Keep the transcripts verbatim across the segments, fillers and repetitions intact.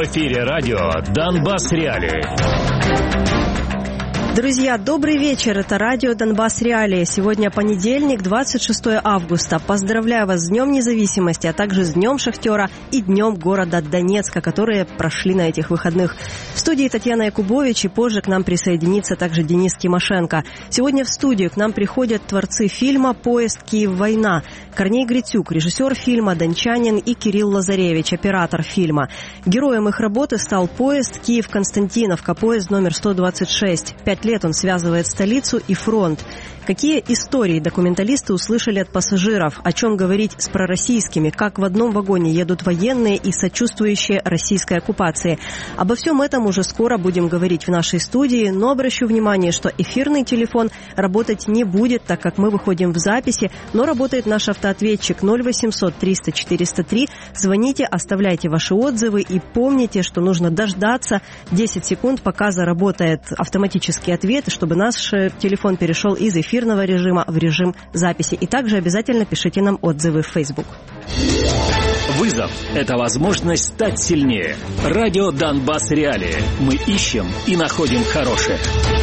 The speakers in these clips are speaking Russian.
В эфире радио «Донбасс Реалии». Друзья, добрый вечер. Это радио «Донбасс Реалии». Сегодня понедельник, двадцать шестое августа. Поздравляю вас с Днем независимости, а также с Днем шахтера и Днем города Донецка, которые прошли на этих выходных. В студии Татьяна Якубович, и позже к нам присоединится также Денис Тимошенко. Сегодня в студию к нам приходят творцы фильма «Поезд. Киев. Война». Корней Грицюк, режиссер фильма, дончанин, и Кирилл Лазаревич, оператор фильма. Героем их работы стал поезд Киев-Константиновка, поезд номер сто двадцать шесть. Пять лет он связывает столицу и фронт. Какие истории документалисты услышали от пассажиров? О чем говорить с пророссийскими? Как в одном вагоне едут военные и сочувствующие российской оккупации? Обо всем этом уже скоро будем говорить в нашей студии, но обращу внимание, что эфирный телефон работать не будет, так как мы выходим в записи, но работает наш автоответчик ноль восемьсот триста четыреста три. Звоните, оставляйте ваши отзывы и помните, что нужно дождаться десять секунд, пока заработает автоматический ответ, чтобы наш телефон перешел из эфира эфирного режима в режим записи. И также обязательно пишите нам отзывы в Facebook. Вызов – это возможность стать сильнее. Радио «Донбасс Реалии». Мы ищем и находим хорошее.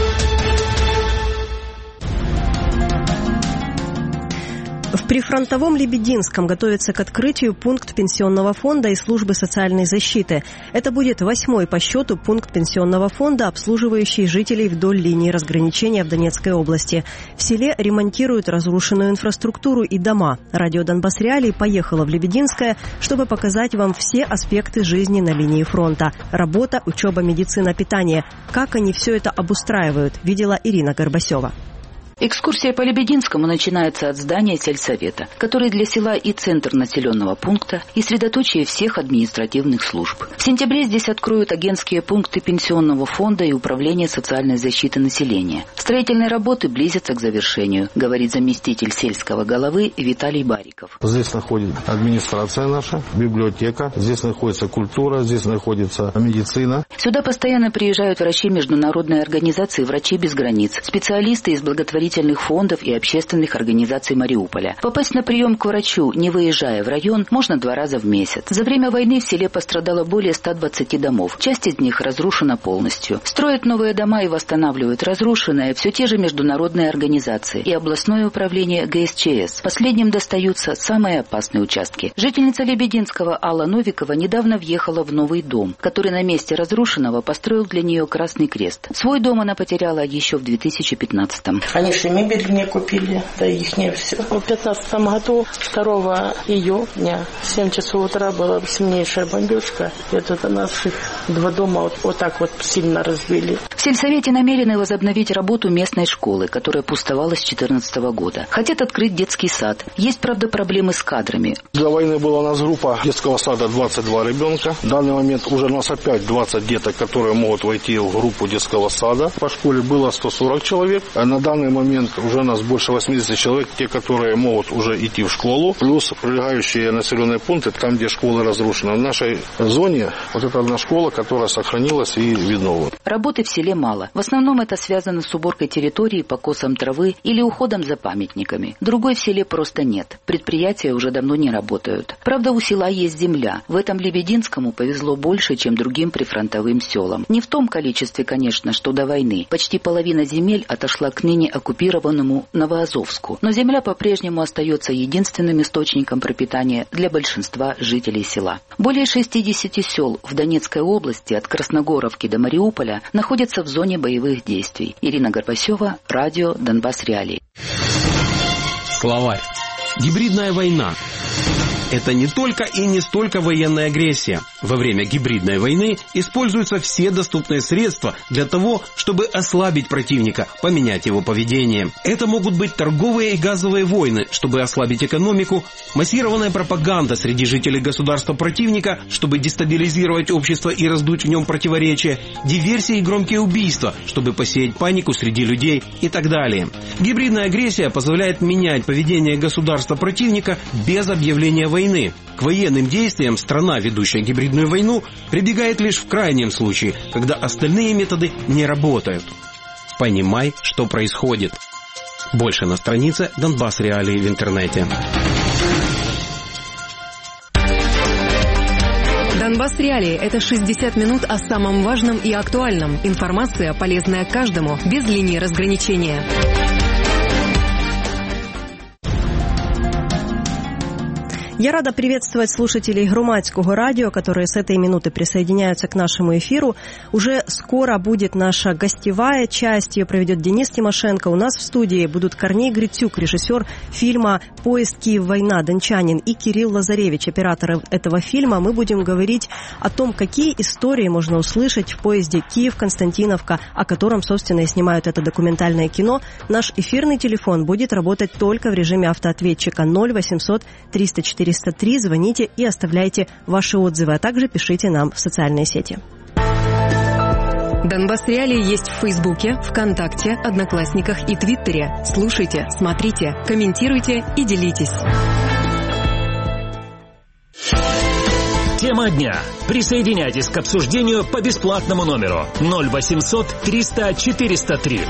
В прифронтовом Лебединском готовится к открытию пункт пенсионного фонда и службы социальной защиты. Это будет восьмой по счету пункт пенсионного фонда, обслуживающий жителей вдоль линии разграничения в Донецкой области. В селе ремонтируют разрушенную инфраструктуру и дома. Радио «Донбасс Реалии» поехало в Лебединское, чтобы показать вам все аспекты жизни на линии фронта. Работа, учеба, медицина, питание. Как они все это обустраивают, видела Ирина Горбасева. Экскурсия по Лебединскому начинается от здания сельсовета, который для села и центр населенного пункта, и средоточие всех административных служб. В сентябре здесь откроют агентские пункты пенсионного фонда и управления социальной защиты населения. Строительные работы близятся к завершению, говорит заместитель сельского головы Виталий Бариков. Здесь находится администрация наша, библиотека, здесь находится культура, здесь находится медицина. Сюда постоянно приезжают врачи международной организации «Врачи без границ», специалисты из благотворительных фондов и общественных организаций Мариуполя. Попасть на прием к врачу, не выезжая в район, можно два раза в месяц. За время войны в селе пострадало более ста двадцати домов. Часть из них разрушена полностью. Строят новые дома и восстанавливают разрушенные все те же международные организации и областное управление гэ эс че эс. Последним достаются самые опасные участки. Жительница Лебединского Алла Новикова недавно въехала в новый дом, который на месте разрушенного построил для нее Красный Крест. Свой дом она потеряла еще в две тысячи пятнадцатом. Они же мебель мне купили, да ихнее все. В пятнадцатом году, второго июня, в семь часов утра была сильнейшая бомбежка. Это наших два дома вот, вот так вот сильно разбили. В сельсовете намерены возобновить работу местной школы, которая пустовала с две тысячи четырнадцатого года. Хотят открыть детский сад. Есть, правда, проблемы с кадрами. До войны была у нас группа детского сада двадцать два ребенка. В данный момент уже у нас опять двадцать деток, которые могут войти в группу детского сада. По школе было сто сорок человек. А на данный момент уже у нас больше восьмидесяти человек, те, которые могут уже идти в школу, плюс прилегающие населенные пункты, там, где школы разрушены. В нашей зоне вот это одна школа, которая сохранилась и видно. Работы в селе мало. В основном это связано с уборкой территории, покосом травы или уходом за памятниками. Другой в селе просто нет. Предприятия уже давно не работают. Правда, у села есть земля. В этом Лебединскому повезло больше, чем другим прифронтовым селам. Не в том количестве, конечно, что до войны. Почти половина земель отошла к ныне оккупированному Новоазовску. Но земля по-прежнему остается единственным источником пропитания для большинства жителей села. Более шестидесяти сел в Донецкой области от Красногоровки до Мариуполя находятся в зоне боевых действий. Ирина Горбасева, радио «Донбасс Реалии». Словарь. Гибридная война. Это не только и не столько военная агрессия. Во время гибридной войны используются все доступные средства для того, чтобы ослабить противника, поменять его поведение. Это могут быть торговые и газовые войны, чтобы ослабить экономику, массированная пропаганда среди жителей государства противника, чтобы дестабилизировать общество и раздуть в нем противоречия, диверсии и громкие убийства, чтобы посеять панику среди людей и так далее. Гибридная агрессия позволяет менять поведение государства противника без объявления войны. К военным действиям страна, ведущая гибридную войну, прибегает лишь в крайнем случае, когда остальные методы не работают. Понимай, что происходит. Больше на странице «Донбасс Реалии» в интернете. Донбасс Реалии – это шестьдесят минут о самом важном и актуальном. Информация, полезная каждому, без линии разграничения. Я рада приветствовать слушателей Громадского радио, которые с этой минуты присоединяются к нашему эфиру. Уже скоро будет наша гостевая часть, ее проведет Денис Тимошенко. У нас в студии будут Корней Грицюк, режиссер фильма «Поезд Киев-война», дончанин, и Кирилл Лазаревич, оператор этого фильма. Мы будем говорить о том, какие истории можно услышать в поезде Киев-Константиновка, о котором, собственно, и снимают это документальное кино. Наш эфирный телефон будет работать только в режиме автоответчика ноль восемьсот триста четыреста три. Звоните и оставляйте ваши отзывы, а также пишите нам в социальные сети. Донбасс Реалии есть в Фейсбуке, ВКонтакте, Одноклассниках и Твиттере. Слушайте, смотрите, комментируйте и делитесь. Тема дня. Присоединяйтесь к обсуждению по бесплатному номеру ноль восемьсот триста четыреста три.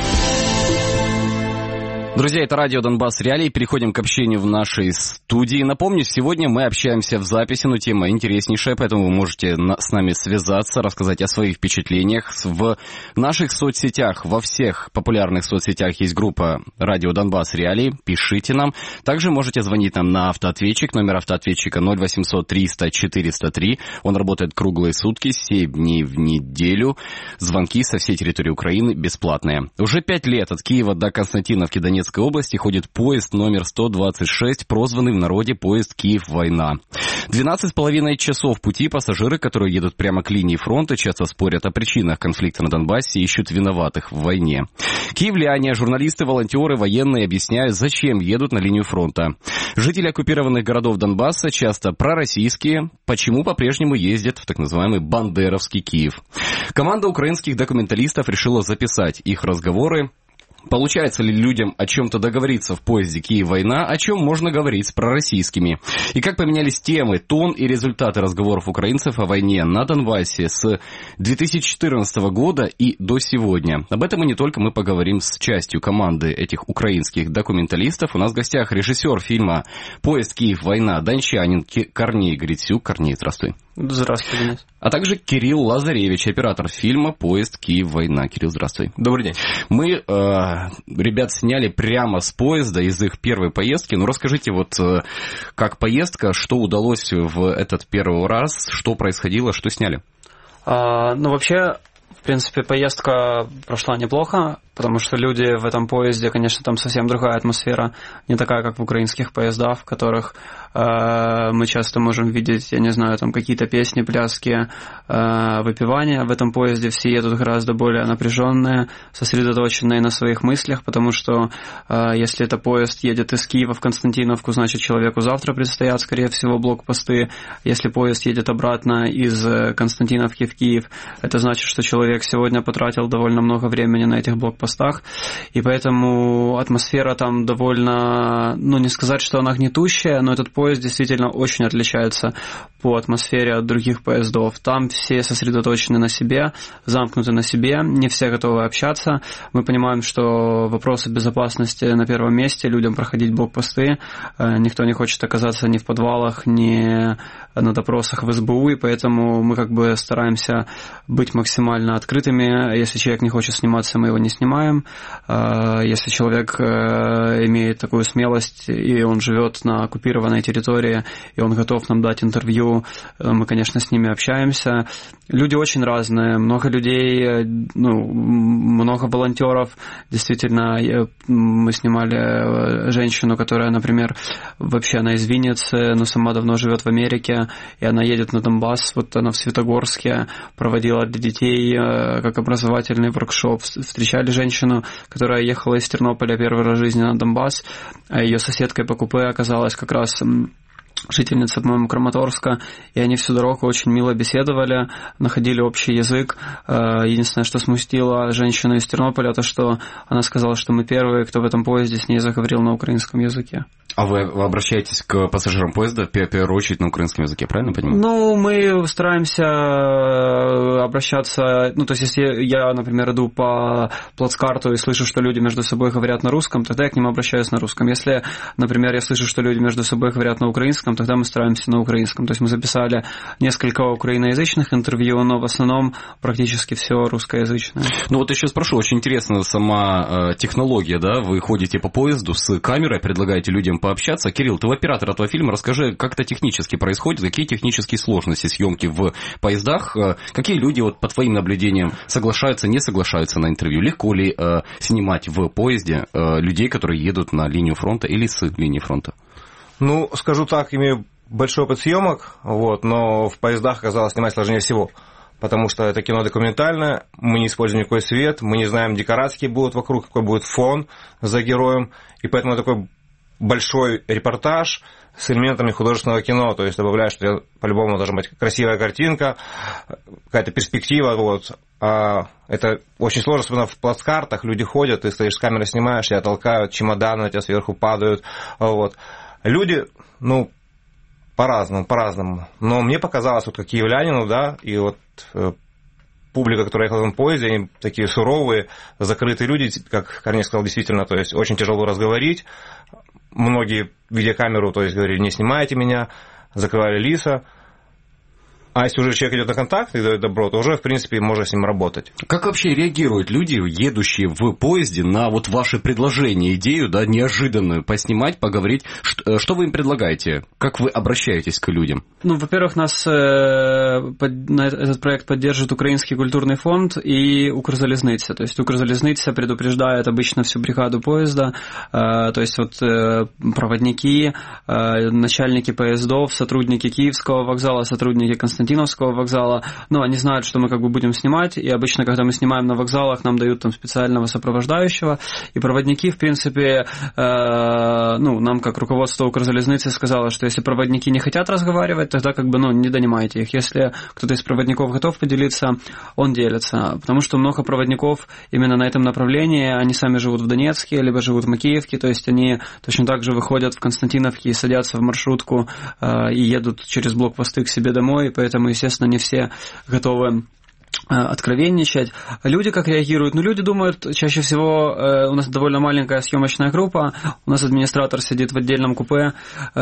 Друзья, это радио Донбасс Реалии. Переходим к общению в нашей студии. Напомню, сегодня мы общаемся в записи, но тема интереснейшая, поэтому вы можете с нами связаться, рассказать о своих впечатлениях. В наших соцсетях, во всех популярных соцсетях есть группа радио Донбасс Реалии. Пишите нам. Также можете звонить нам на автоответчик. Номер автоответчика ноль восемьсот триста четыреста три. Он работает круглые сутки, семь дней в неделю. Звонки со всей территории Украины бесплатные. Уже пять лет от Киева до Константиновки, Донецкой области, ходит поезд номер сто двадцать шесть, прозванный в народе поезд Киев-война. двенадцать с половиной часов пути. Пассажиры, которые едут прямо к линии фронта, часто спорят о причинах конфликта на Донбассе и ищут виноватых в войне. Киевляне, журналисты, волонтеры, военные объясняют, зачем едут на линию фронта. Жители оккупированных городов Донбасса часто пророссийские, почему по-прежнему ездят в так называемый бандеровский Киев. Команда украинских документалистов решила записать их разговоры. Получается ли людям о чем-то договориться в поезде Киев-война, о чем можно говорить с пророссийскими? И как поменялись темы, тон и результаты разговоров украинцев о войне на Донбассе с две тысячи четырнадцатого года и до сегодня? Об этом и не только мы поговорим с частью команды этих украинских документалистов. У нас в гостях режиссер фильма «Поезд Киев-война», дончанин Корней Грицюк. Корней, здравствуй. Здравствуй, Денис. А также Кирилл Лазаревич, оператор фильма «Поезд Киев-война». Кирилл, здравствуй. Добрый день. Мы, э, ребят, сняли прямо с поезда из их первой поездки. Ну, расскажите, вот э, как поездка, что удалось в этот первый раз, что происходило, что сняли? А, ну, вообще, в принципе, поездка прошла неплохо, потому что люди в этом поезде, конечно, там совсем другая атмосфера, не такая, как в украинских поездах, в которых э, мы часто можем видеть, я не знаю, там какие-то песни, пляски, э, выпивания. В этом поезде все едут гораздо более напряженные, сосредоточенные на своих мыслях, потому что э, если это поезд едет из Киева в Константиновку, значит, человеку завтра предстоят, скорее всего, блокпосты. Если поезд едет обратно из Константиновки в Киев, это значит, что человек сегодня потратил довольно много времени на этих блокпостах. постах, и поэтому атмосфера там довольно, ну, не сказать, что она гнетущая, но этот поезд действительно очень отличается по атмосфере от других поездов. Там все сосредоточены на себе, замкнуты на себе, не все готовы общаться. Мы понимаем, что вопросы безопасности на первом месте, людям проходить блокпосты, никто не хочет оказаться ни в подвалах, ни на допросах в СБУ, и поэтому мы как бы стараемся быть максимально открытыми. Если человек не хочет сниматься, мы его не снимаем. Если человек имеет такую смелость, и он живет на оккупированной территории, и он готов нам дать интервью, мы, конечно, с ними общаемся. Люди очень разные, много людей, ну, много волонтеров. Действительно, мы снимали женщину, которая, например, вообще она из Винницы, но сама давно живет в Америке, и она едет на Донбасс, вот она в Светогорске проводила для детей как образовательный воркшоп. Встречали женщину, которая ехала из Тернополя первый раз в жизни на Донбасс, а ее соседкой по купе оказалась как раз жительница, по-моему, Краматорска, и они всю дорогу очень мило беседовали, находили общий язык. Единственное, что смутило женщину из Тернополя, то, что она сказала, что мы первые, кто в этом поезде с ней заговорил на украинском языке. А вы обращаетесь к пассажирам поезда в первую очередь на украинском языке, правильно понимаю? Ну, мы стараемся обращаться, ну, то есть, если я, например, иду по плацкарту и слышу, что люди между собой говорят на русском, тогда я к ним обращаюсь на русском. Если, например, я слышу, что люди между собой говорят на украинском, тогда мы стараемся на украинском. То есть мы записали несколько украиноязычных интервью, но в основном практически все русскоязычное. Ну, вот еще спрошу, очень интересна сама технология, да, вы ходите по поезду с камерой, предлагаете людям пообщаться. Кирилл, ты оператор этого фильма, расскажи, как это технически происходит, какие технические сложности съемки в поездах, какие люди, вот по твоим наблюдениям, соглашаются, не соглашаются на интервью, легко ли э, снимать в поезде э, людей, которые едут на линию фронта или с линии фронта? Ну, скажу так, имею большой опыт съемок, вот, но в поездах оказалось снимать сложнее всего. Потому что это кино документальное, мы не используем никакой свет, мы не знаем, декорации какие будут вокруг, какой будет фон за героем, и поэтому такой большой репортаж с элементами художественного кино, то есть добавляешь, что по-любому должна быть красивая картинка, какая-то перспектива, вот. А это очень сложно, особенно в плацкартах, люди ходят, ты стоишь с камерой, снимаешь, тебя толкают, чемоданы на тебя сверху падают, вот. Люди, ну, по-разному, по-разному, но мне показалось, вот как киевлянину, да, и вот публика, которая ехала в этом поезде, они такие суровые, закрытые люди, как Корней сказал, действительно, то есть очень тяжело разговорить. Многие, видя камеру, то есть говорили, не снимайте меня, закрывали лица. А если уже человек идет на контакт и дает добро, то уже, в принципе, можно с ним работать. Как вообще реагируют люди, едущие в поезде, на вот ваше предложение, идею, да, неожиданную, поснимать, поговорить? Что, что вы им предлагаете? Как вы обращаетесь к людям? Ну, во-первых, нас э, под, на этот проект поддерживает Украинский культурный фонд и Укрзалезница. То есть Укрзалезница предупреждает обычно всю бригаду поезда, э, то есть вот э, проводники, э, начальники поездов, сотрудники Киевского вокзала, сотрудники Константиновского Константиновского вокзала, ну, они знают, что мы как бы будем снимать, и обычно, когда мы снимаем на вокзалах, нам дают там специального сопровождающего, и проводники, в принципе, э, ну, нам как руководство Укрзалезницы сказало, что если проводники не хотят разговаривать, тогда как бы, ну, не донимайте их. Если кто-то из проводников готов поделиться, он делится, потому что много проводников именно на этом направлении, они сами живут в Донецке, либо живут в Макеевке, то есть они точно так же выходят в Константиновке и садятся в маршрутку э, и едут через блокпосты к себе домой, поэтому Поэтому, естественно, не все готовы откровенничать. Люди как реагируют? Ну, люди думают, чаще всего э, у нас довольно маленькая съемочная группа, у нас администратор сидит в отдельном купе,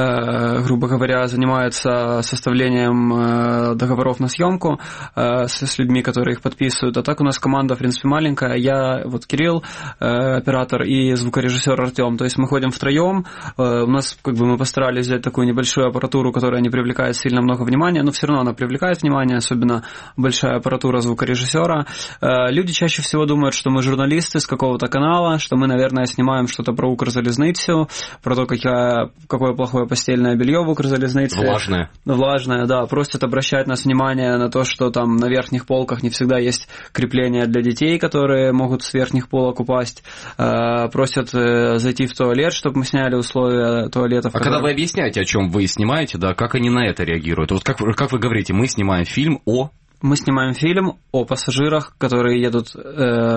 э, грубо говоря, занимается составлением э, договоров на съемку э, с, с людьми, которые их подписывают. А так у нас команда, в принципе, маленькая. Я, вот Кирилл, э, оператор, и звукорежиссер Артем. То есть мы ходим втроем. Э, у нас, как бы, мы постарались взять такую небольшую аппаратуру, которая не привлекает сильно много внимания, но все равно она привлекает внимание, особенно большая аппаратура звукорежиссера. Люди чаще всего думают, что мы журналисты с какого-то канала, что мы, наверное, снимаем что-то про Укрзалезницу, про то, какое, какое плохое постельное белье в Укрзалезнице. Влажное. Влажное, да. Просят обращать нас внимание на то, что там на верхних полках не всегда есть крепления для детей, которые могут с верхних полок упасть. Просят зайти в туалет, чтобы мы сняли условия туалетов. А которые... когда вы объясняете, о чем вы снимаете, да, как они на это реагируют? Вот как, как вы говорите, мы снимаем фильм о... Мы снимаем фильм о пассажирах, которые едут э,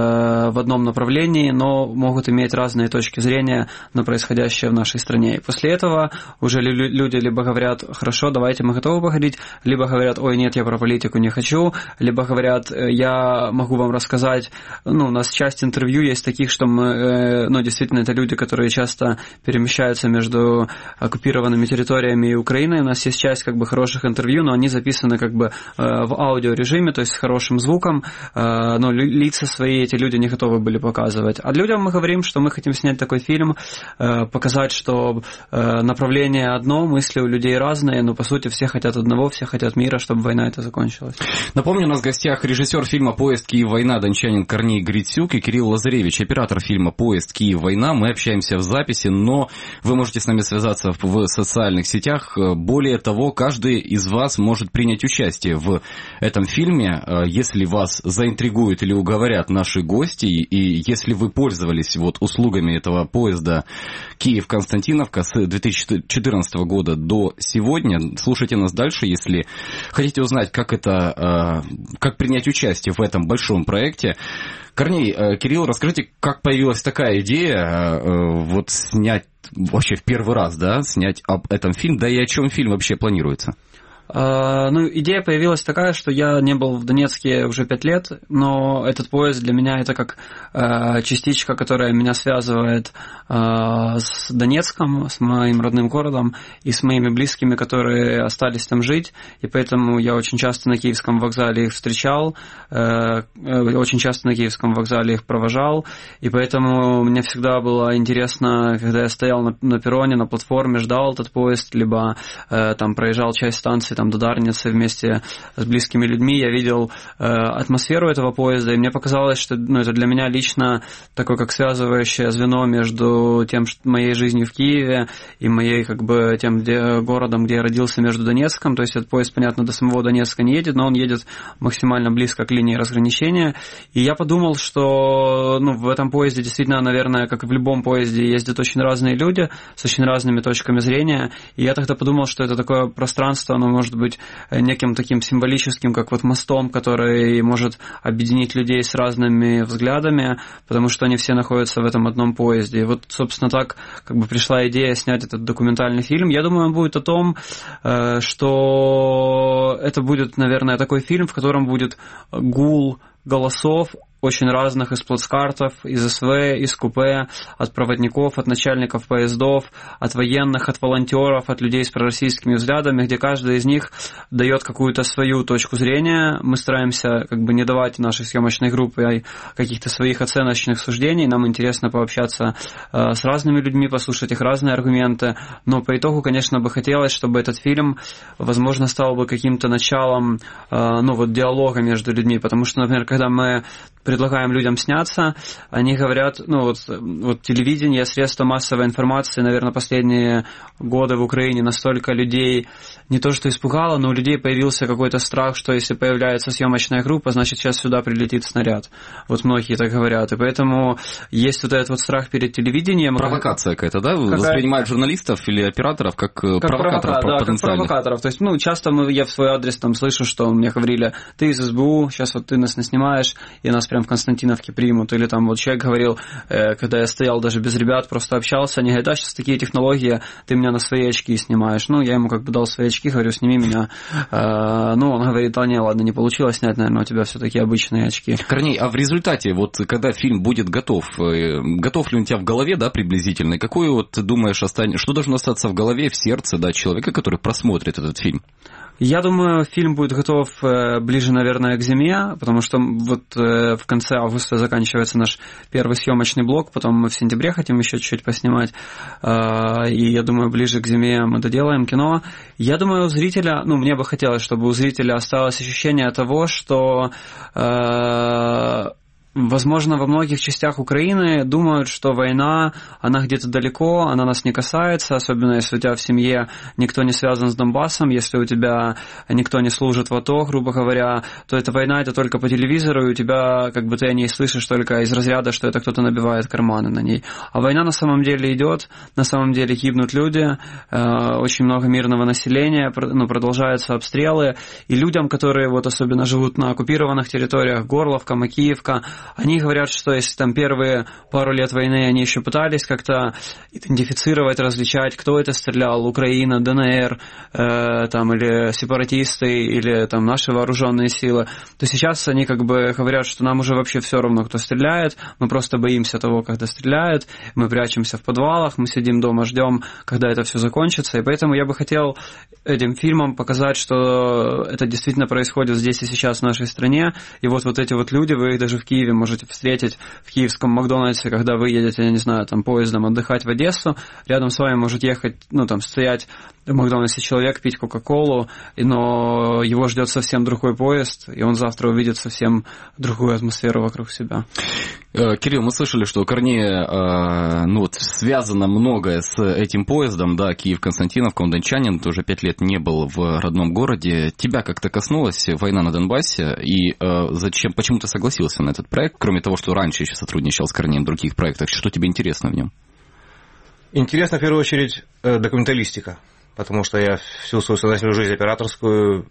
в одном направлении, но могут иметь разные точки зрения на происходящее в нашей стране. И после этого уже люди либо говорят, хорошо, давайте, мы готовы поговорить, либо говорят, ой, нет, я про политику не хочу, либо говорят, я могу вам рассказать, ну, у нас часть интервью есть таких, что мы, э, ну, действительно, это люди, которые часто перемещаются между оккупированными территориями и Украиной. У нас есть часть, как бы, хороших интервью, но они записаны, как бы, э, в аудио режиме, то есть с хорошим звуком, но лица свои эти люди не готовы были показывать. А людям мы говорим, что мы хотим снять такой фильм, показать, что направление одно, мысли у людей разные, но по сути все хотят одного, все хотят мира, чтобы война эта закончилась. Напомню, у нас в гостях режиссер фильма «Поезд. Киев-война» дончанин Корней Грицюк и Кирилл Лазаревич, оператор фильма «Поезд. Киев-война». Мы общаемся в записи, но вы можете с нами связаться в социальных сетях. Более того, каждый из вас может принять участие в этом фильме, если вас заинтригуют или уговорят наши гости, и если вы пользовались вот услугами этого поезда Киев-Константиновка с две тысячи четырнадцатого года до сегодня, слушайте нас дальше, если хотите узнать, как это, как принять участие в этом большом проекте. Корней, Кирилл, расскажите, как появилась такая идея вот снять вообще в первый раз, да, снять об этом фильм, да и о чем фильм вообще планируется? Ну, идея появилась такая, что я не был в Донецке уже пять лет, но этот поезд для меня это как частичка, которая меня связывает с Донецком, с моим родным городом и с моими близкими, которые остались там жить, и поэтому я очень часто на Киевском вокзале их встречал, очень часто на Киевском вокзале их провожал, и поэтому мне всегда было интересно, когда я стоял на, на перроне, на платформе, ждал этот поезд, либо там проезжал часть станции, там, до Дарницы вместе с близкими людьми, я видел э, атмосферу этого поезда, и мне показалось, что ну, это для меня лично такое как связывающее звено между тем, что моей жизнью в Киеве и моей как бы тем где, городом, где я родился, между Донецком. То есть этот поезд, понятно, до самого Донецка не едет, но он едет максимально близко к линии разграничения. И я подумал, что ну, в этом поезде действительно, наверное, как и в любом поезде, ездят очень разные люди с очень разными точками зрения. И я тогда подумал, что это такое пространство, оно может быть неким таким символическим, как вот мостом, который может объединить людей с разными взглядами, потому что они все находятся в этом одном поезде. И вот, собственно, так как бы пришла идея снять этот документальный фильм. Я думаю, он будет о том, что это будет, наверное, такой фильм, в котором будет гул голосов очень разных из плацкартов, из СВ, из купе, от проводников, от начальников поездов, от военных, от волонтеров, от людей с пророссийскими взглядами, где каждый из них дает какую-то свою точку зрения. Мы стараемся как бы не давать нашей съемочной группе каких-то своих оценочных суждений. Нам интересно пообщаться с разными людьми, послушать их разные аргументы. Но по итогу, конечно, бы хотелось, чтобы этот фильм, возможно, стал бы каким-то началом ну, вот, диалога между людьми. Потому что, например, когда мы предлагаем людям сняться, они говорят, ну вот, вот телевидение, средства массовой информации, наверное, последние годы в Украине настолько людей не то что испугало, но у людей появился какой-то страх, что если появляется съемочная группа, значит сейчас сюда прилетит снаряд. Вот многие так говорят. И поэтому есть вот этот вот страх перед телевидением. Провокация какая-то, да? Какая... Воспринимают журналистов или операторов как, как провокаторов провока... да, потенциальных. Как провокаторов. То есть, ну, часто мы, я в свой адрес там слышу, что мне говорили, ты из СБУ, сейчас вот ты нас не снимаешь, и нас прям в Константиновке примут. Или там вот человек говорил, э, когда я стоял даже без ребят, просто общался, они говорят, да, сейчас такие технологии, ты меня на свои очки снимаешь. Ну, я ему как бы дал свои очки, говорю, сними меня. Э, ну, он говорит, а не, ладно, не получилось снять, наверное, у тебя все-таки обычные очки. Корней, а в результате, вот когда фильм будет готов, готов ли он у тебя в голове, да, приблизительно, и какой вот думаешь, останется, что должно остаться в голове, в сердце, да, человека, который просмотрит этот фильм? Я думаю, фильм будет готов ближе, наверное, к зиме, потому что вот в конце августа заканчивается наш первый съемочный блок, потом мы в сентябре хотим еще чуть-чуть поснимать, и я думаю, ближе к зиме мы доделаем кино. Я думаю, у зрителя, ну, мне бы хотелось, чтобы у зрителя осталось ощущение того, что... Возможно, во многих частях Украины думают, что война, она где-то далеко, она нас не касается, особенно если у тебя в семье никто не связан с Донбассом, если у тебя никто не служит в АТО, грубо говоря, то эта война это только по телевизору, и у тебя, как бы ты о ней слышишь только из разряда, что это кто-то набивает карманы на ней. А война на самом деле идет, на самом деле гибнут люди, очень много мирного населения, ну, продолжаются обстрелы, и людям, которые вот особенно живут на оккупированных территориях, Горловка, Макеевка, они говорят, что если там первые пару лет войны они еще пытались как-то идентифицировать, различать, кто это стрелял, Украина, ДНР, э, там, или сепаратисты, или там наши вооруженные силы, то сейчас они как бы говорят, что нам уже вообще все равно, кто стреляет, мы просто боимся того, когда стреляют, мы прячемся в подвалах, мы сидим дома, ждем, когда это все закончится, и поэтому я бы хотел этим фильмом показать, что это действительно происходит здесь и сейчас в нашей стране, и вот вот эти вот люди, вы их даже в Киеве можете встретить в киевском Макдональдсе, когда вы едете, я не знаю, там поездом отдыхать в Одессу, рядом с вами может ехать, ну там стоять в Макдональдсе человек, пить Кока-Колу, но его ждет совсем другой поезд, и он завтра увидит совсем другую атмосферу вокруг себя. Кирилл, мы слышали, что у Корнея ну, вот, связано многое с этим поездом, да, Киев-Константиновка, он дончанин, ты уже пять лет не был в родном городе. Тебя как-то коснулась война на Донбассе, и э, зачем, почему ты согласился на этот проект, кроме того, что раньше еще сотрудничал с Корнеем в других проектах, что тебе интересно в нем? Интересно, в первую очередь, документалистика, потому что я всю свою сознательную жизнь операторскую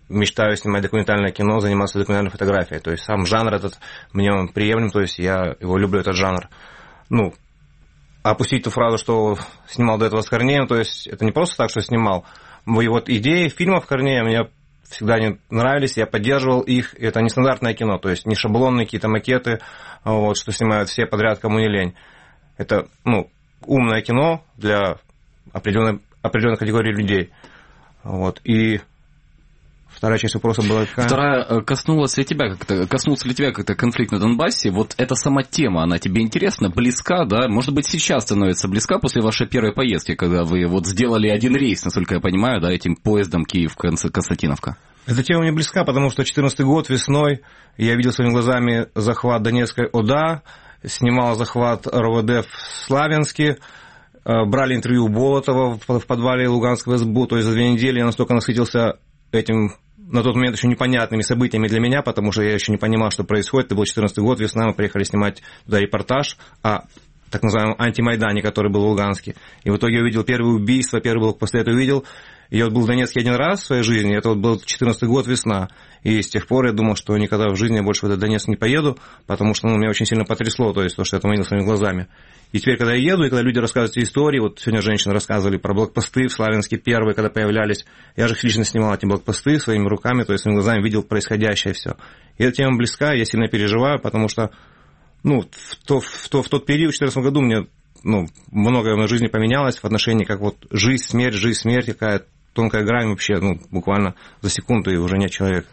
мечтаю снимать документальное кино, заниматься документальной фотографией. То есть сам жанр этот мне он приемлем, то есть я его люблю, этот жанр. Ну, опустить ту фразу, что снимал до этого с Корнеем, то есть это не просто так, что снимал. И вот идеи фильмов Корнея мне всегда они нравились, я поддерживал их. Это нестандартное кино, то есть не шаблонные какие-то макеты, вот, что снимают все подряд, кому не лень. Это, ну, умное кино для определенной, определенной категории людей. Вот, и вторая часть вопроса была какая? Вторая, коснулась ли тебя как-то, коснулся ли тебя как-то конфликт на Донбассе? Вот эта сама тема, она тебе интересна, близка, да? Может быть, сейчас становится близка после вашей первой поездки, когда вы вот сделали один рейс, насколько я понимаю, да, этим поездом Киев-Константиновка? Эта тема мне близка, потому что четырнадцатый год весной я видел своими глазами захват Донецкой ОДА, снимал захват РОВД в Славянске, брали интервью у Болотова в подвале Луганского СБУ, то есть за две недели я настолько насытился этим на тот момент еще непонятными событиями для меня, потому что я еще не понимал, что происходит. Это был четырнадцатый год, весна, мы приехали снимать туда репортаж о так называемом антимайдане, который был в Луганске. И в итоге я увидел первое убийство, первый блок после этого увидел. Я вот был в Донецке один раз в своей жизни, это вот был четырнадцатый год, весна. И с тех пор я думал, что никогда в жизни я больше в этот Донецк не поеду, потому что ну, меня очень сильно потрясло, то есть то, что я там видел своими глазами. И теперь, когда я еду, и когда люди рассказывают эти истории, вот сегодня женщины рассказывали про блокпосты в Славянске первые, когда появлялись, я же их лично снимал, эти блокпосты своими руками, то есть своими глазами видел происходящее все. И эта тема близка, я сильно переживаю, потому что ну, в, то, в, то, в тот период, в две тысячи четырнадцатом году, мне ну, многое в моей жизни поменялось в отношении, как вот жизнь, смерть, жизнь, смерть, какая тонкая грань вообще, ну, буквально за секунду, и уже нет человека.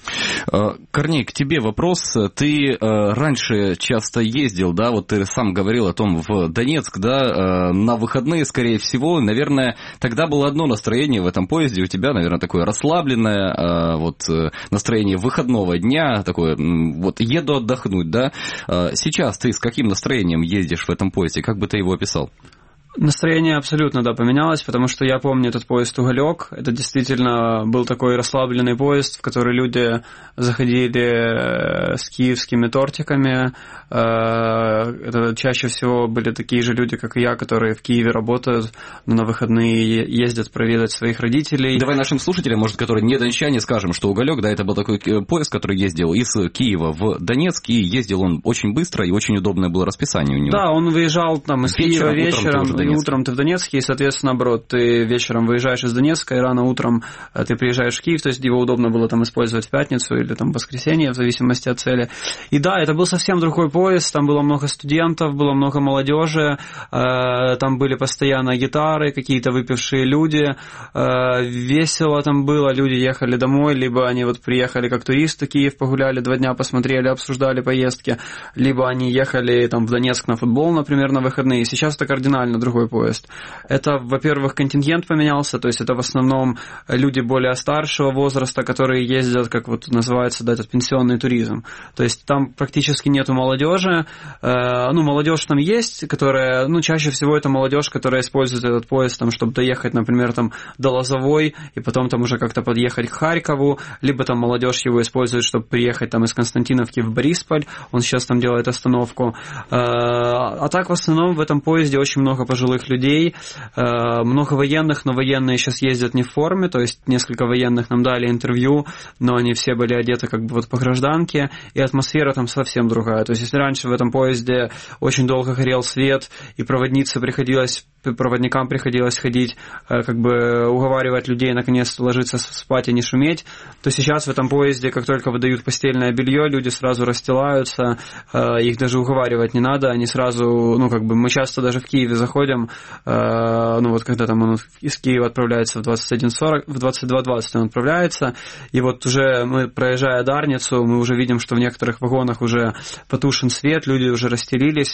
Корней, к тебе вопрос. Ты раньше часто ездил, да, вот ты сам говорил о том, в Донецк, да, на выходные, скорее всего, наверное, тогда было одно настроение в этом поезде, у тебя, наверное, такое расслабленное, вот, настроение выходного дня, такое, вот, еду отдохнуть, да. Сейчас ты с каким настроением ездишь в этом поезде, как бы ты его описал? Настроение абсолютно, да, поменялось, потому что я помню этот поезд «Уголек». Это действительно был такой расслабленный поезд, в который люди заходили с киевскими тортиками. Это чаще всего были такие же люди, как и я, которые в Киеве работают, но на выходные ездят проведать своих родителей. Давай нашим слушателям, может, которые не дончане, скажем, что «Уголек», да, это был такой поезд, который ездил из Киева в Донецк, и ездил он очень быстро, и очень удобное было расписание у него. Да, он выезжал там из Киева вечером, вечером и утром ты в Донецке, и, соответственно, наоборот, ты вечером выезжаешь из Донецка, и рано утром ты приезжаешь в Киев, то есть его удобно было там использовать в пятницу или там в воскресенье, в зависимости от цели. И да, это был совсем другой поезд, там было много студентов, было много молодежи, там были постоянно гитары, какие-то выпившие люди, весело там было, люди ехали домой, либо они вот приехали как туристы в Киев, погуляли, два дня посмотрели, обсуждали поездки, либо они ехали там в Донецк на футбол, например, на выходные. Сейчас это кардинально другой поезд. Это, во-первых, контингент поменялся, то есть это в основном люди более старшего возраста, которые ездят, как вот называется, да, этот пенсионный туризм. То есть там практически нету молодежи. Ну, молодежь там есть, которая, ну, чаще всего это молодежь, которая использует этот поезд, там, чтобы доехать, например, там, до Лозовой, и потом там уже как-то подъехать к Харькову, либо там молодежь его использует, чтобы приехать там из Константиновки в Борисполь, он сейчас там делает остановку. А так, в основном, в этом поезде очень много пожилых людей, много военных, но военные сейчас ездят не в форме, то есть несколько военных нам дали интервью, но они все были одеты как бы вот по гражданке, и атмосфера там совсем другая. То есть если раньше в этом поезде очень долго горел свет, и проводнице приходилось, проводникам приходилось ходить, как бы уговаривать людей наконец-то ложиться спать и не шуметь, то сейчас в этом поезде, как только выдают постельное белье, люди сразу расстилаются, их даже уговаривать не надо, они сразу, ну как бы мы часто даже в Киеве заходим, ну вот когда там он из Киева отправляется в двадцать один сорок, в двадцать два двадцать он отправляется, и вот уже мы, проезжая Дарницу, мы уже видим, что в некоторых вагонах уже потушен свет, люди уже расстелились,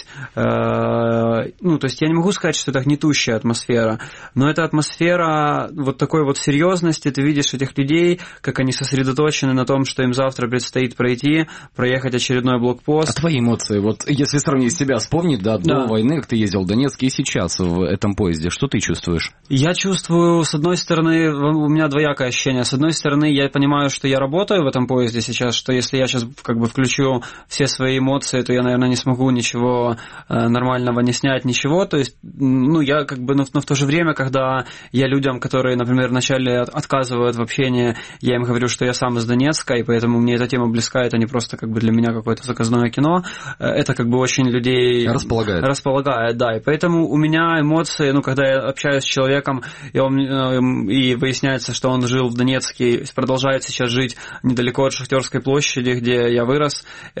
ну то есть я не могу сказать, что это гнетущая атмосфера, но это атмосфера вот такой вот серьезности, ты видишь этих людей, как они сосредоточены на том, что им завтра предстоит пройти, проехать очередной блокпост. А твои эмоции, вот если сравнить себя, вспомнить, да, до да. войны, как ты ездил в Донецк и сейчас, сейчас в этом поезде, что ты чувствуешь? Я чувствую, с одной стороны, у меня двоякое ощущение. С одной стороны, я понимаю, что я работаю в этом поезде сейчас, что если я сейчас как бы включу все свои эмоции, то я, наверное, не смогу ничего нормального не снять, ничего. То есть, ну, я как бы, но в то же время, когда я людям, которые, например, вначале отказывают в общении, я им говорю, что я сам из Донецка, и поэтому мне эта тема близка, это не просто как бы для меня какое-то заказное кино, это как бы очень людей располагает. располагает, да, и поэтому у меня эмоции, ну, когда я общаюсь с человеком, и, он, и выясняется, что он жил в Донецке, продолжает сейчас жить недалеко от Шахтерской площади, где я вырос, э,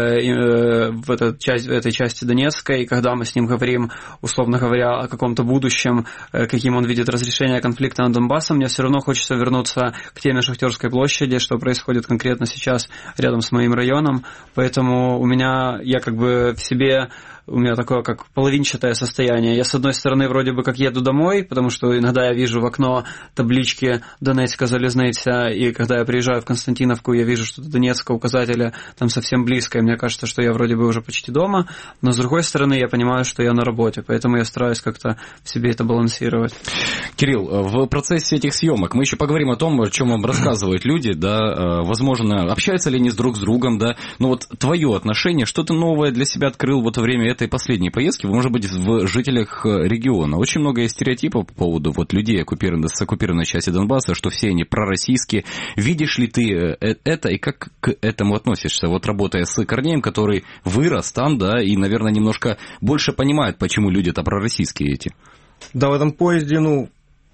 э, в, этой части, в этой части Донецка, и когда мы с ним говорим, условно говоря, о каком-то будущем, э, каким он видит разрешение конфликта над Донбассом, мне все равно хочется вернуться к теме Шахтерской площади, что происходит конкретно сейчас рядом с моим районом, поэтому у меня, я как бы в себе... У меня такое, как половинчатое состояние. Я, с одной стороны, вроде бы как еду домой, потому что иногда я вижу в окно таблички «Донецька, Залезниця», и когда я приезжаю в Константиновку, я вижу что-то Донецка, указатели там совсем близко, и мне кажется, что я вроде бы уже почти дома, но, с другой стороны, я понимаю, что я на работе, поэтому я стараюсь как-то в себе это балансировать. Кирилл, в процессе этих съемок мы еще поговорим о том, о чем вам рассказывают люди, да, возможно, общаются ли они с друг с другом, да, но вот твое отношение, что ты новое для себя открыл вот во время этой последней поездки, может быть, в жителях региона. Очень много есть стереотипов по поводу вот, людей с оккупированной части Донбасса, что все они пророссийские. Видишь ли ты это и как к этому относишься? Вот работая с Корнеем, который вырос там, да, и, наверное, немножко больше понимает, почему люди-то пророссийские эти. Да, в этом поезде, ну,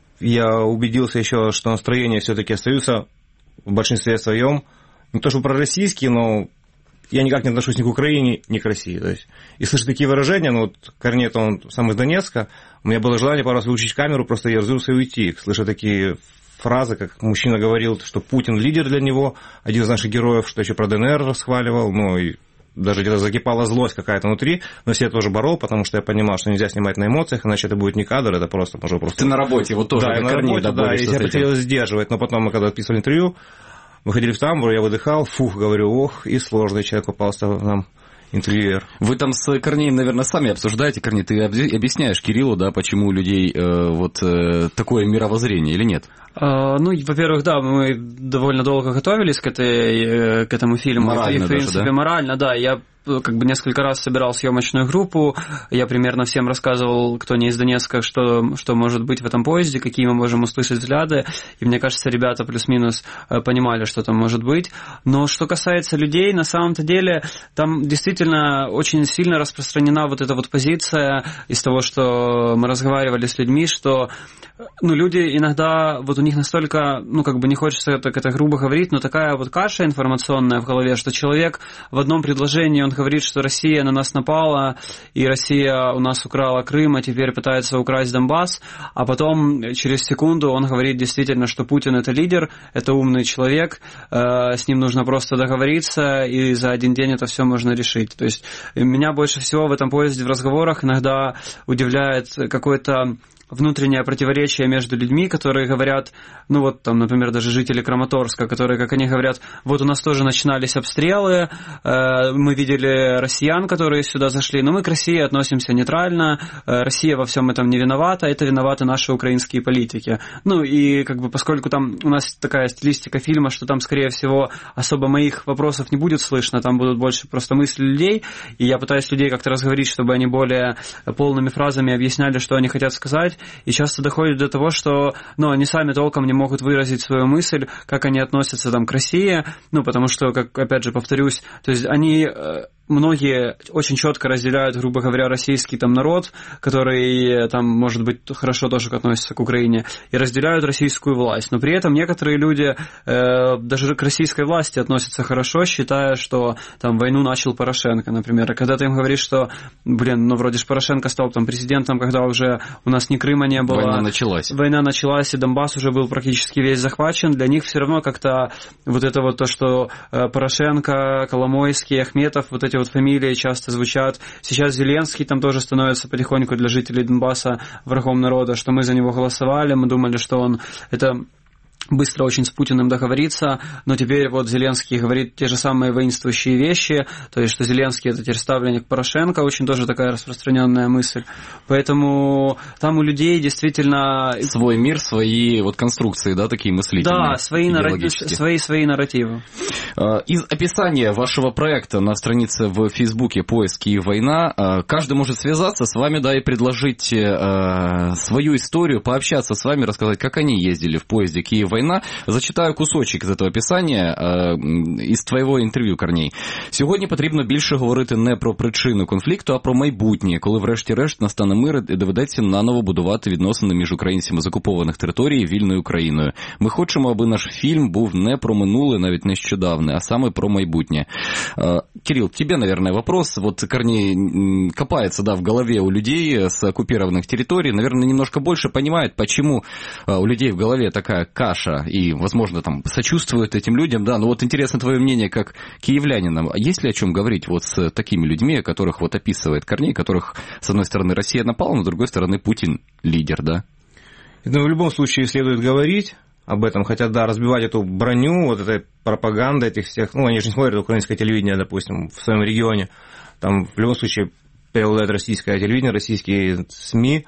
я убедился еще, что настроения все-таки остаются в большинстве своем. Не то, что пророссийские, но я никак не отношусь ни к Украине, ни к России. То есть, и слышу такие выражения, ну, вот Корней, он сам из Донецка, у меня было желание пару раз выключить камеру, просто я развернулся и уйти. Слышу такие фразы, как мужчина говорил, что Путин лидер для него, один из наших героев, что еще про ДНР расхваливал, ну, и даже где-то закипала злость какая-то внутри, но все я тоже борол, потому что я понимал, что нельзя снимать на эмоциях, иначе это будет не кадр, это просто, может, просто... Ты на работе, вот тоже, да, как на Корней, работе, да, и я хотел сдерживать, но потом мы когда отписывали интервью, выходили в тамбур, я выдыхал, фух, говорю, ох, и сложный человек попался нам, интервьюер. Вы там с Корнеем, наверное, сами обсуждаете, Корней, ты объясняешь Кириллу, да, почему у людей э, вот э, такое мировоззрение или нет? Uh, ну, во-первых, да, мы довольно долго готовились к, этой, к этому фильму. Морально и, в принципе, даже, да? морально, да. Я как бы несколько раз собирал съемочную группу, я примерно всем рассказывал, кто не из Донецка, что, что может быть в этом поезде, какие мы можем услышать взгляды, и мне кажется, ребята плюс-минус понимали, что там может быть. Но что касается людей, на самом-то деле, там действительно очень сильно распространена вот эта вот позиция из того, что мы разговаривали с людьми, что ну, люди иногда, вот у них настолько, ну, как бы не хочется так это грубо говорить, но такая вот каша информационная в голове, что человек в одном предложении, он говорит, что Россия на нас напала, и Россия у нас украла Крым, а теперь пытается украсть Донбасс, а потом через секунду он говорит действительно, что Путин это лидер, это умный человек, э, с ним нужно просто договориться, и за один день это все можно решить. То есть меня больше всего в этом поезде в разговорах иногда удивляет какой-то внутреннее противоречие между людьми, которые говорят, ну вот там, например, даже жители Краматорска, которые, как они говорят, вот у нас тоже начинались обстрелы, э, мы видели россиян, которые сюда зашли, но мы к России относимся нейтрально, э, Россия во всем этом не виновата, это виноваты наши украинские политики. Ну и как бы поскольку там у нас такая стилистика фильма, что там, скорее всего, особо моих вопросов не будет слышно, там будут больше просто мысли людей, и я пытаюсь людей как-то разговорить, чтобы они более полными фразами объясняли, что они хотят сказать, и часто доходит до того, что ну, они сами толком не могут выразить свою мысль, как они относятся там, к России, ну, потому что, как, опять же, повторюсь, то есть они... Многие очень четко разделяют, грубо говоря, российский там народ, который там, может быть, хорошо тоже относится к Украине, и разделяют российскую власть. Но при этом некоторые люди э, даже к российской власти относятся хорошо, считая, что там войну начал Порошенко, например. И когда ты им говоришь, что, блин, ну вроде же Порошенко стал там президентом, когда уже у нас ни Крыма не было. Война началась. Война началась, и Донбасс уже был практически весь захвачен. Для них все равно как-то вот это вот то, что Порошенко, Коломойский, Ахметов, вот эти вот фамилии часто звучат. Сейчас Зеленский там тоже становится потихоньку для жителей Донбасса врагом народа, что мы за него голосовали, мы думали, что он это быстро очень с Путиным договориться, но теперь вот Зеленский говорит те же самые воинствующие вещи, то есть, что Зеленский это теперь ставленник Порошенко, очень тоже такая распространенная мысль. Поэтому там у людей действительно... Свой мир, свои вот конструкции, да, такие мыслительные. Да, свои, нарратив... свои, свои нарративы. Из описания вашего проекта на странице в Фейсбуке «Поиск Киев. Война» каждый может связаться с вами, да, и предложить э, свою историю, пообщаться с вами, рассказать, как они ездили в поезде «Киев. Война». Зачитаю кусочек из этого описания е, із твоєго інтерв'ю, Корній. Сьогодні потрібно більше говорити не про причину конфлікту, а про майбутнє, коли врешті-решт настане мир і доведеться наново будувати відносини між українцями з окупованих територій і вільною Україною. Ми хочемо, аби наш фільм був не про минуле, навіть нещодавне, а саме про майбутнє. Е, Кирилл, тебе, наверное, вопрос. Вот Корней копается, да, в голове у людей с оккупированных территорий, наверное, немножко больше понимает, почему у людей в голове такая каша, и, возможно, там сочувствуют этим людям, да, но вот интересно твое мнение как киевлянина. Есть ли о чем говорить вот с такими людьми, которых вот описывает Корней, которых, с одной стороны, Россия напала, но с другой стороны, Путин лидер, да? Ну, в любом случае следует говорить об этом, хотя, да, разбивать эту броню, вот этой пропаганды этих всех, ну, они же не смотрят украинское телевидение, допустим, в своем регионе, там, в любом случае, преобладает российское телевидение, российские СМИ,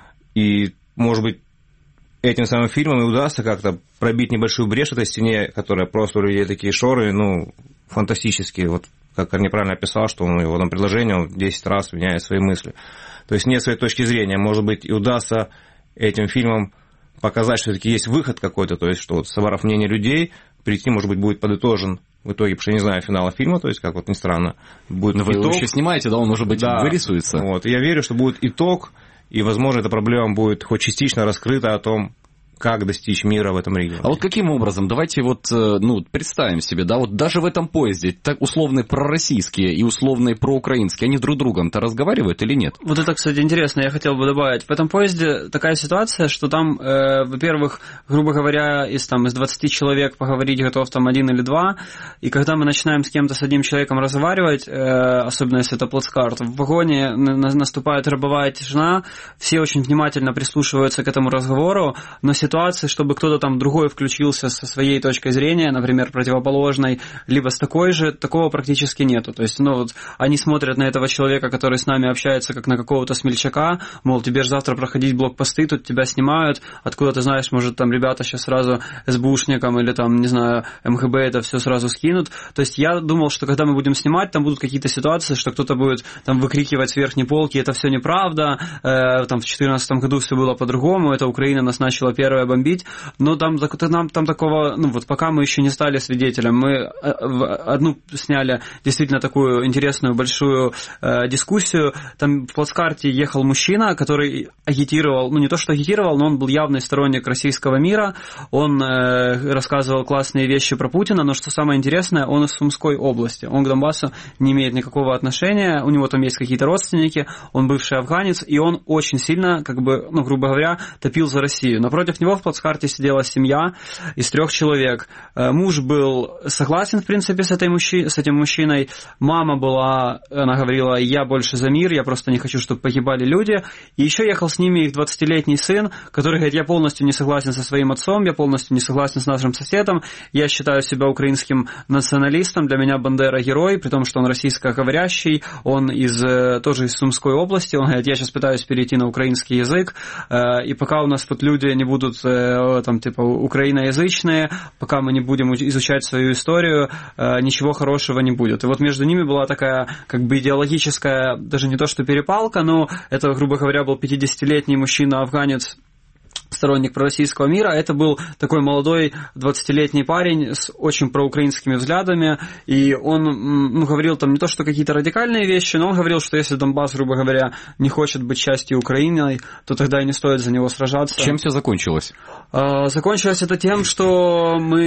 и, может быть, этим самым фильмом и удастся как-то пробить небольшую брешь в этой стене, которая просто у людей такие шоры, ну, фантастические. Вот как Корней правильно описал, что он, в одном предложении он десять раз меняет свои мысли. То есть нет своей точки зрения. Может быть, и удастся этим фильмом показать, что все-таки есть выход какой-то, то есть что, вот, собрав мнение людей, прийти, может быть, будет подытожен в итоге, потому что я не знаю финала фильма, то есть, как вот ни странно, будет Но итог. Вы его еще снимаете, да, он, может быть, да, вырисуется. Вот, и я верю, что будет итог, и, возможно, эта проблема будет хоть частично раскрыта о том, как достичь мира в этом регионе. А вот каким образом? Давайте вот, ну, представим себе, да, вот даже в этом поезде, так условные пророссийские и условные проукраинские, они друг с другом-то разговаривают или нет? Вот это, кстати, интересно, я хотел бы добавить. В этом поезде такая ситуация, что там, э, во-первых, грубо говоря, из, там, из двадцати человек поговорить готов там один или два, и когда мы начинаем с кем-то, с одним человеком разговаривать, э, особенно если это плацкарт, в вагоне наступает рабовая тишина, все очень внимательно прислушиваются к этому разговору, но ситуация, чтобы кто-то там другой включился со своей точкой зрения, например, противоположной, либо с такой же, такого практически нету. То есть, ну, вот они смотрят на этого человека, который с нами общается, как на какого-то смельчака, мол, тебе же завтра проходить блокпосты, тут тебя снимают, откуда ты знаешь, может, там ребята сейчас сразу СБУшникам или там, не знаю, МХБ это все сразу скинут. То есть я думал, что когда мы будем снимать, там будут какие-то ситуации, что кто-то будет там выкрикивать с верхней полки, это все неправда, э, там в четырнадцатом году все было по-другому, это Украина нас начала первая бомбить, но там, там, там такого, ну вот пока мы еще не стали свидетелем, мы одну сняли действительно такую интересную большую э, дискуссию, там в плацкарте ехал мужчина, который агитировал, ну не то что агитировал, но он был явный сторонник российского мира, он э, рассказывал классные вещи про Путина, но что самое интересное, он из Сумской области, он к Донбассу не имеет никакого отношения, у него там есть какие-то родственники, он бывший афганец, и он очень сильно, как бы, ну грубо говоря, топил за Россию. Напротив него в плацкарте сидела семья из трех человек. Муж был согласен, в принципе, с, этой мужчи... с этим мужчиной. Мама была, она говорила, я больше за мир, я просто не хочу, чтобы погибали люди. И еще ехал с ними их двадцатилетний сын, который говорит, я полностью не согласен со своим отцом, я полностью не согласен с нашим соседом, я считаю себя украинским националистом, для меня Бандера герой, при том, что он российско-говорящий, он из, тоже из Сумской области, он говорит, я сейчас пытаюсь перейти на украинский язык, и пока у нас тут люди не будут там типа украиноязычные, пока мы не будем изучать свою историю, ничего хорошего не будет. И вот между ними была такая как бы идеологическая, даже не то что перепалка, но это, грубо говоря, был пятидесятилетний мужчина-афганец, сторонник пророссийского мира, это был такой молодой двадцатилетний парень с очень проукраинскими взглядами, и он ну, говорил там не то, что какие-то радикальные вещи, но он говорил, что если Донбасс, грубо говоря, не хочет быть частью Украины, то тогда и не стоит за него сражаться. Чем все закончилось? Закончилось это тем, что мы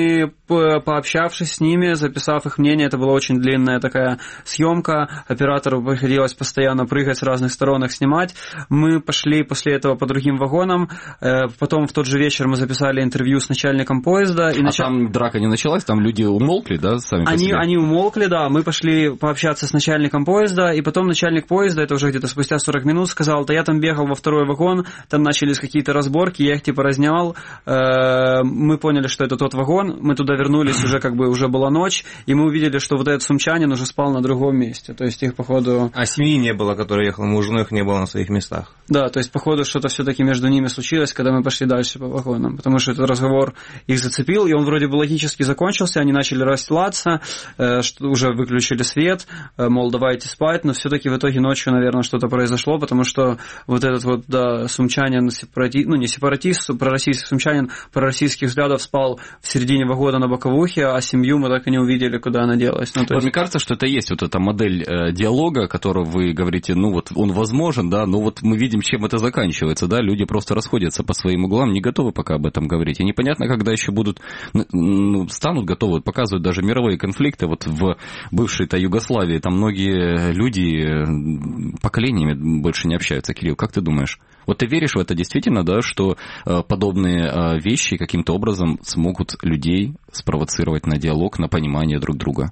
пообщавшись с ними, записав их мнение, это была очень длинная такая съемка, оператору приходилось постоянно прыгать с разных сторон, их снимать. Мы пошли после этого по другим вагонам, потом в тот же вечер мы записали интервью с начальником поезда. И а нач... там драка не началась, там люди умолкли, да, сами по они, себе? Они умолкли, да, мы пошли пообщаться с начальником поезда, и потом начальник поезда, это уже где-то спустя сорок минут, сказал, да я там бегал во второй вагон, там начались какие-то разборки, я их типа разнял, мы поняли, что это тот вагон, мы туда вернулись, уже как бы уже была ночь, и мы увидели, что вот этот сумчанин уже спал на другом месте, то есть их, походу... А семьи не было, которая ехала, муж, женой, их не было на своих местах. Да, то есть, походу, что-то все-таки между ними случилось, когда мы пошли дальше по вагонам, потому что этот разговор их зацепил, и он вроде бы логически закончился, они начали расстилаться, что уже выключили свет, мол, давайте спать, но все-таки в итоге ночью, наверное, что-то произошло, потому что вот этот вот, да, сумчанин, сепарати... ну, не сепаратист, пророссийский сумчанин, пророссийских взглядов спал в середине вагона на боковухе, а семью мы так и не увидели, куда она делась. Ну, то вот есть... Мне кажется, что это есть вот эта модель э, диалога, которую вы говорите, ну вот он возможен, да, но вот мы видим, чем это заканчивается, да, люди просто расходятся по своим углам, не готовы пока об этом говорить, и непонятно, когда еще будут, ну, станут готовы, показывают даже мировые конфликты, вот в бывшей-то Югославии, там многие люди поколениями больше не общаются. Кирилл, как ты думаешь? Вот ты веришь в это действительно, да, что э, подобные э, вещи каким-то образом смогут людей спровоцировать на диалог, на понимание друг друга?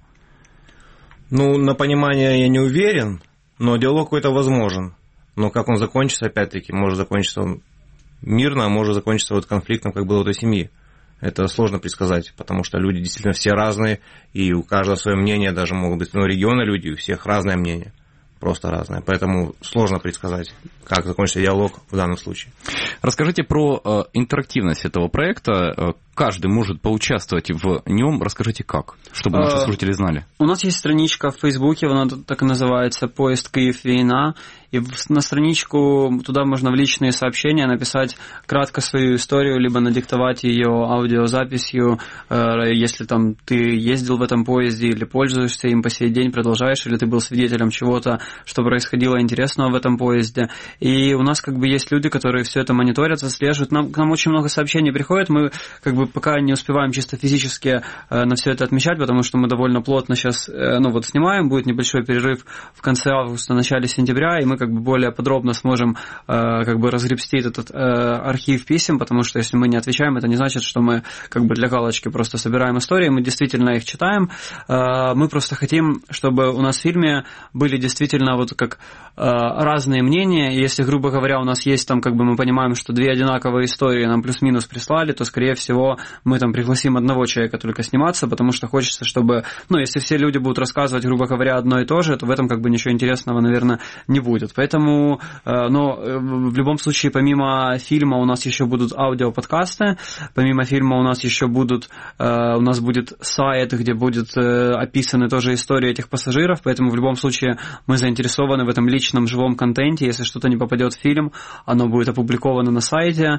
Ну, на понимание я не уверен, но диалог какой-то возможен. Но как он закончится, опять-таки, может закончиться он мирно, а может закончиться вот конфликтом, как было у той семьи. Это сложно предсказать, потому что люди действительно все разные, и у каждого свое мнение, даже могут быть, ну, региона люди, у всех разное мнение. Просто разное. Поэтому сложно предсказать, как закончится диалог в данном случае. Расскажите про э, интерактивность этого проекта. Каждый может поучаствовать в нем. Расскажите, как, чтобы наши слушатели знали. У нас есть страничка в Фейсбуке, она так и называется «Поезд Киев-Война». И на страничку туда можно в личные сообщения написать кратко свою историю, либо надиктовать ее аудиозаписью, если там ты ездил в этом поезде или пользуешься им по сей день, продолжаешь, или ты был свидетелем чего-то, что происходило интересного в этом поезде. И у нас как бы есть люди, которые все это мониторят, отслеживают. Нам, к нам очень много сообщений приходит, мы как бы пока не успеваем чисто физически на все это отмечать, потому что мы довольно плотно сейчас, ну вот снимаем, будет небольшой перерыв в конце августа, начале сентября, и мы как бы более подробно сможем как бы разгребсти этот архив писем, потому что если мы не отвечаем, это не значит, что мы как бы для галочки просто собираем истории, мы действительно их читаем. Мы просто хотим, чтобы у нас в фильме были действительно вот как разные мнения, и если, грубо говоря, у нас есть там, как бы мы понимаем, что две одинаковые истории нам плюс-минус прислали, то, скорее всего, мы там пригласим одного человека только сниматься, потому что хочется, чтобы, ну, если все люди будут рассказывать, грубо говоря, одно и то же, то в этом как бы ничего интересного, наверное, не будет. Поэтому, но в любом случае, помимо фильма у нас еще будут аудиоподкасты, помимо фильма у нас еще будут, у нас будет сайт, где будет описаны тоже истории этих пассажиров, поэтому в любом случае мы заинтересованы в этом личном живом контенте, если что-то не попадет в фильм, оно будет опубликовано на сайте,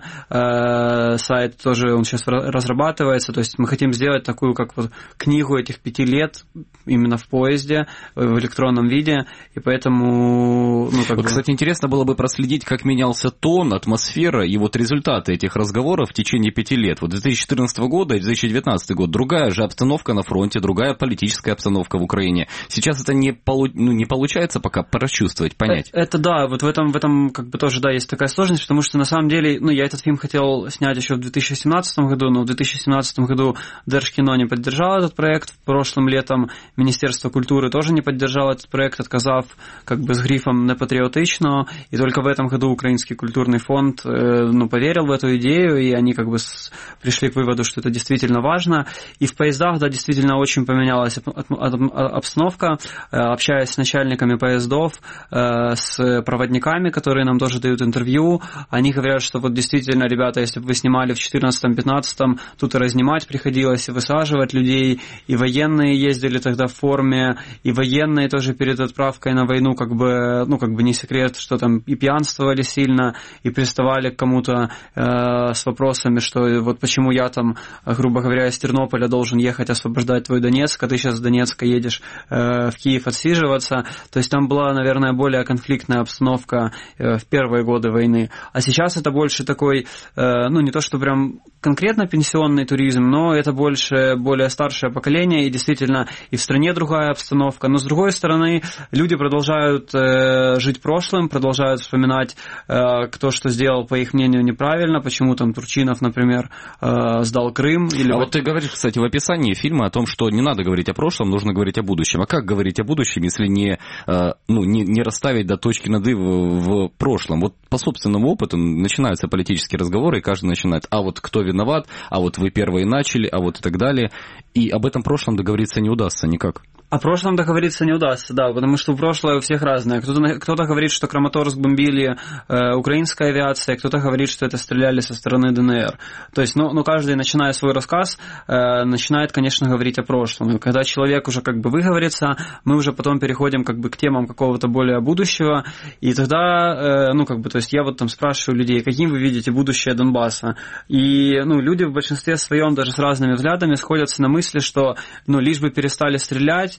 сайт тоже, он сейчас разрабатывается, то есть мы хотим сделать такую, как вот книгу этих пяти лет именно в поезде, в электронном виде, и поэтому... Ну, как вот, бы... Кстати, интересно было бы проследить, как менялся тон, атмосфера и вот результаты этих разговоров в течение пяти лет. Вот две тысячи четырнадцатого года и две тысячи девятнадцатый год, другая же обстановка на фронте, другая политическая обстановка в Украине. Сейчас это не, полу... ну, не получается пока прочувствовать, понять. Это, это да, вот в этом, в этом как бы тоже, да, есть такая сложность, потому что на самом деле, ну, я этот фильм хотел снять еще в две тысячи семнадцатом году, но в две тысячи семнадцатом году Держкино не поддержало этот проект, в прошлом летом Министерство культуры тоже не поддержало этот проект, отказав как бы с грифом «непатриотично», и только в этом году Украинский культурный фонд, ну, поверил в эту идею, и они как бы пришли к выводу, что это действительно важно, и в поездах, да, действительно очень поменялась обстановка, общаясь с начальниками поездов, с проводниками, которые нам тоже дают интервью, они говорят, что вот действительно, ребята, если бы вы снимали в четырнадцатом-пятнадцатом, тут и разнимать приходилось, и высаживать людей, и военные ездили тогда в форме, и военные тоже перед отправкой на войну, как бы, ну, как бы не секрет, что там и пьянствовали сильно, и приставали к кому-то э, с вопросами, что вот почему я там, грубо говоря, из Тернополя должен ехать освобождать твой Донецк, а ты сейчас с Донецка едешь э, в Киев отсиживаться. То есть там была, наверное, более конфликтная обстановка э, в первые годы войны. А сейчас это больше такой, э, ну, не то, что прям конкретно пенсионный туризм, но это больше, более старшее поколение, и действительно и в стране другая обстановка. Но с другой стороны, люди продолжают э, жить прошлым, продолжают вспоминать, э, кто что сделал, по их мнению, неправильно, почему там Турчинов, например, э, сдал Крым. Или а вот... вот ты говоришь, кстати, в описании фильма о том, что не надо говорить о прошлом, нужно говорить о будущем. А как говорить о будущем, если не, э, ну, не, не расставить до точки над «и» в, в прошлом? Вот по собственному опыту начинаются политические разговоры, и каждый начинает, а вот кто виноват, а вот вы первые начали, а вот и так далее. И об этом прошлом договориться не удастся никак. О прошлом договориться не удастся, да, потому что прошлое у всех разное. Кто-то, кто-то говорит, что Краматорск бомбили э, украинская авиация, кто-то говорит, что это стреляли со стороны ДНР. То есть, ну, ну каждый, начиная свой рассказ, э, начинает, конечно, говорить о прошлом. И когда человек уже как бы выговорится, мы уже потом переходим как бы к темам какого-то более будущего, и тогда, э, ну, как бы, то есть я вот там спрашиваю людей, каким вы видите будущее Донбасса? И, ну, люди в большинстве своем даже с разными взглядами сходятся на мысли, что, ну, лишь бы перестали стрелять,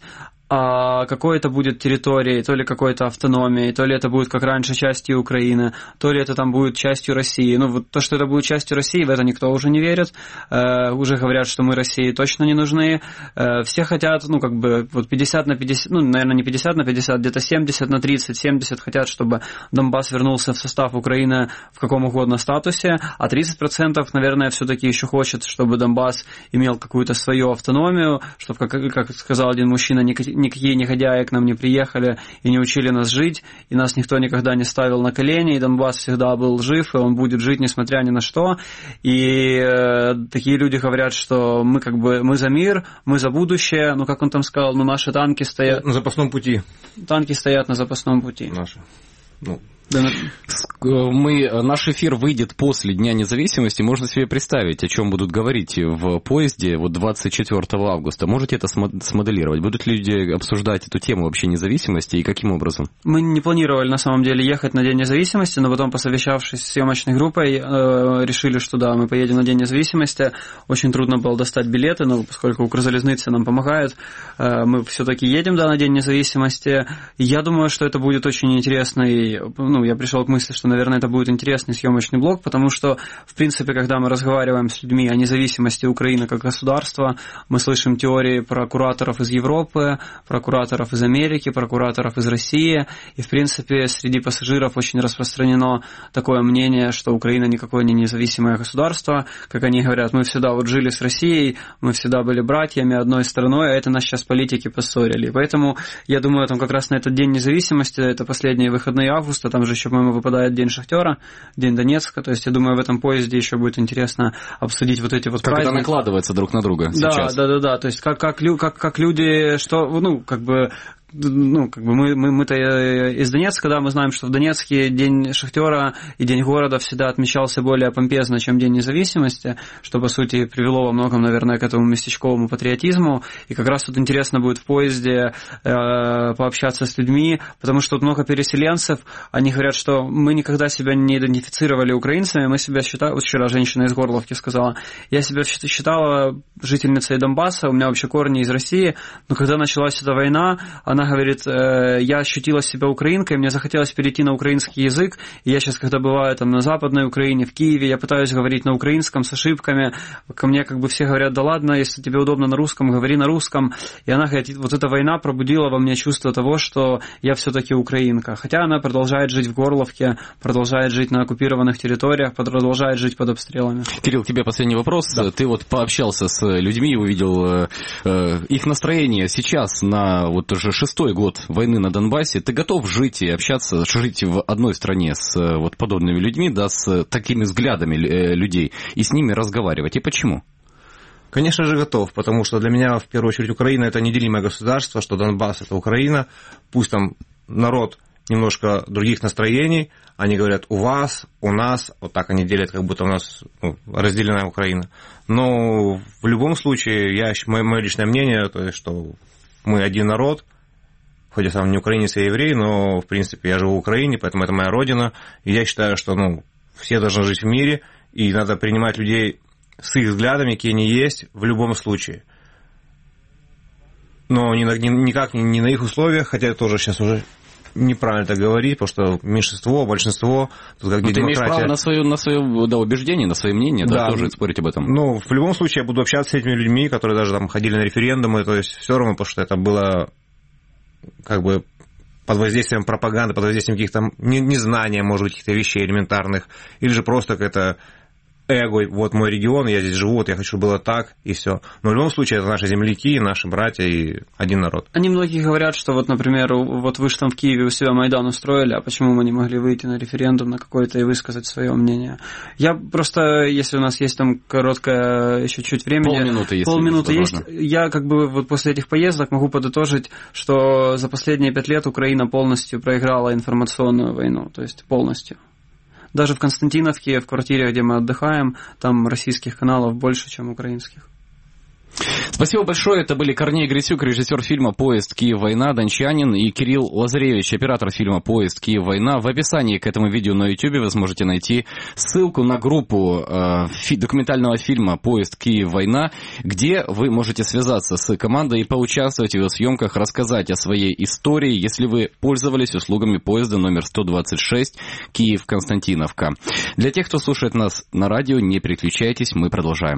а какой это будет территорией, то ли какой-то автономией, то ли это будет, как раньше, частью Украины, то ли это там будет частью России. Ну, вот то, что это будет частью России, в это никто уже не верит. Э, уже говорят, что мы России точно не нужны. Э, все хотят, ну, как бы, вот пятьдесят на пятьдесят, ну, наверное, не пятьдесят на пятьдесят, где-то семьдесят на тридцать, семьдесят хотят, чтобы Донбасс вернулся в состав Украины в каком угодно статусе, а тридцать процентов, наверное, все-таки еще хочет, чтобы Донбасс имел какую-то свою автономию, чтобы, как, как сказал один мужчина, никаких никакие негодяи к нам не приехали и не учили нас жить, и нас никто никогда не ставил на колени, и Донбасс всегда был жив, и он будет жить несмотря ни на что. И э, такие люди говорят, что мы как бы мы за мир, мы за будущее, ну как он там сказал, ну наши танки стоят... На запасном пути. Танки стоят на запасном пути. Наши. Ну... Да. Мы, наш эфир выйдет после Дня независимости. Можно себе представить, о чем будут говорить в поезде вот двадцать четвёртого августа. Можете это смоделировать? Будут ли люди обсуждать эту тему вообще независимости и каким образом? Мы не планировали на самом деле ехать на День независимости, но потом, посовещавшись с съемочной группой, решили, что да, мы поедем на День независимости. Очень трудно было достать билеты, но поскольку Укрзалезница нам помогает, мы все-таки едем, да, на День независимости. Я думаю, что это будет очень интересный... Ну, я пришел к мысли, что, наверное, это будет интересный съемочный блок, потому что, в принципе, когда мы разговариваем с людьми о независимости Украины как государства, мы слышим теории про кураторов из Европы, про кураторов из Америки, про кураторов из России, и, в принципе, среди пассажиров очень распространено такое мнение, что Украина никакое не независимое государство, как они говорят, мы всегда вот жили с Россией, мы всегда были братьями одной страной, а это нас сейчас политики поссорили. Поэтому, я думаю, там как раз на этот День независимости, это последние выходные августа, там же еще, по-моему, выпадает День Шахтера, День Донецка, то есть я думаю, в этом поезде еще будет интересно обсудить вот эти вот как праздники. Как это накладывается друг на друга сейчас. Да, да, да, да, то есть как, как, как, как люди, что, ну, как бы... Ну, как бы мы, мы, мы-то из Донецка, да, мы знаем, что в Донецке День Шахтера и День города всегда отмечался более помпезно, чем День независимости, что, по сути, привело во многом, наверное, к этому местечковому патриотизму. И как раз тут интересно будет в поезде э, пообщаться с людьми, потому что тут много переселенцев, они говорят, что мы никогда себя не идентифицировали украинцами, мы себя считали, вот вчера женщина из Горловки сказала, я себя считала жительницей Донбасса, у меня вообще корни из России, но когда началась эта война, она говорит, я ощутила себя украинкой, мне захотелось перейти на украинский язык, и я сейчас, когда бываю там на Западной Украине, в Киеве, я пытаюсь говорить на украинском с ошибками, ко мне как бы все говорят, да ладно, если тебе удобно на русском, говори на русском, и она говорит, вот эта война пробудила во мне чувство того, что я все-таки украинка, хотя она продолжает жить в Горловке, продолжает жить на оккупированных территориях, продолжает жить под обстрелами. Кирилл, тебе последний вопрос, да. Ты вот пообщался с людьми, увидел э, их настроение сейчас на вот уже шестой год войны на Донбассе, ты готов жить и общаться, жить в одной стране с вот подобными людьми, да, с такими взглядами людей, и с ними разговаривать, и почему? Конечно же готов, потому что для меня, в первую очередь, Украина – это неделимое государство, что Донбасс – это Украина, пусть там народ немножко других настроений, они говорят «у вас», «у нас», вот так они делят, как будто у нас ну, разделенная Украина. Но в любом случае, я, мое личное мнение, то есть, что мы один народ, хоть я сам не украинец, а еврей, но, в принципе, я живу в Украине, поэтому это моя родина, и я считаю, что ну, все должны жить в мире, и надо принимать людей с их взглядами, какие они есть, в любом случае. Но никак не на их условиях, хотя тоже сейчас уже неправильно это говорить, потому что меньшинство, большинство... Тут как ты демократия... имеешь право на свое, на свое да, убеждение, на свое мнение, да, да, тоже спорить об этом. Ну, в любом случае, я буду общаться с этими людьми, которые даже там ходили на референдумы, то есть все равно, потому что это было как бы под воздействием пропаганды, под воздействием каких-то незнания, может быть, каких-то вещей элементарных, или же просто какая-то эго, вот мой регион, я здесь живу, вот я хочу, чтобы было так, и все. Но в любом случае, это наши земляки, наши братья и один народ. Они многие говорят, что вот, например, вот вы же там в Киеве у себя Майдан устроили, а почему мы не могли выйти на референдум на какой-то и высказать свое мнение? Я просто, если у нас есть там короткое еще чуть времени... Полминуты, если Полминуты есть. Я как бы вот после этих поездок могу подытожить, что за последние пять лет Украина полностью проиграла информационную войну, то есть полностью. Даже в Константиновке, в квартире, где мы отдыхаем, там российских каналов больше, чем украинских. Спасибо большое. Это были Корней Грисюк, режиссер фильма «Поезд. Киев-война», дончанин, и Кирилл Лазаревич, оператор фильма «Поезд. Киев-война». В описании к этому видео на YouTube вы сможете найти ссылку на группу э, фи- документального фильма «Поезд. Киев-война», где вы можете связаться с командой и поучаствовать в ее съемках, рассказать о своей истории, если вы пользовались услугами поезда номер сто двадцать шесть Киев-Константиновка. Для тех, кто слушает нас на радио, не переключайтесь, мы продолжаем.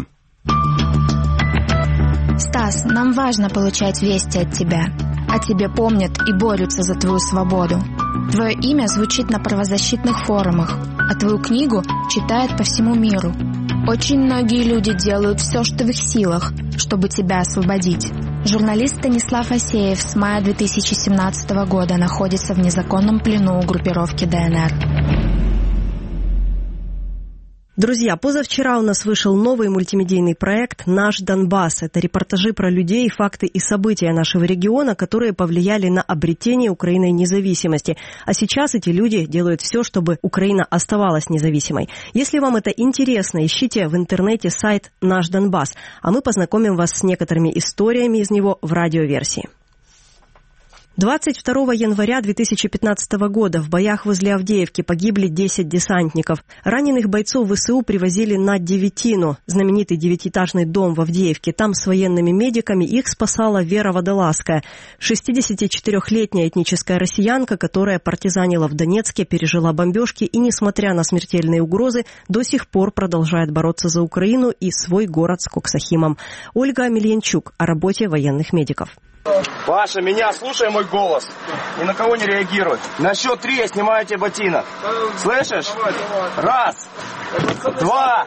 Стас, нам важно получать вести от тебя. О тебе помнят и борются за твою свободу. Твое имя звучит на правозащитных форумах, а твою книгу читают по всему миру. Очень многие люди делают все, что в их силах, чтобы тебя освободить. Журналист Станислав Асеев с мая две тысячи семнадцатого года находится в незаконном плену у группировки ДНР. Друзья, позавчера у нас вышел новый мультимедийный проект «Наш Донбасс». Это репортажи про людей, факты и события нашего региона, которые повлияли на обретение Украиной независимости. А сейчас эти люди делают все, чтобы Украина оставалась независимой. Если вам это интересно, ищите в интернете сайт «Наш Донбасс», а мы познакомим вас с некоторыми историями из него в радиоверсии. двадцать второго января две тысячи пятнадцатого года в боях возле Авдеевки погибли десять десантников. Раненых бойцов ВСУ привозили на Девятину, знаменитый девятиэтажный дом в Авдеевке. Там с военными медиками их спасала Вера Водолазская, шестидесятичетырёхлетняя этническая россиянка, которая партизанила в Донецке, пережила бомбежки и, несмотря на смертельные угрозы, до сих пор продолжает бороться за Украину и свой город с Коксахимом. Ольга Амельянчук о работе военных медиков. Паша, меня слушай мой голос. Ни на кого не реагируй. На счет три я снимаю тебе ботинок. Слышишь? Раз, два.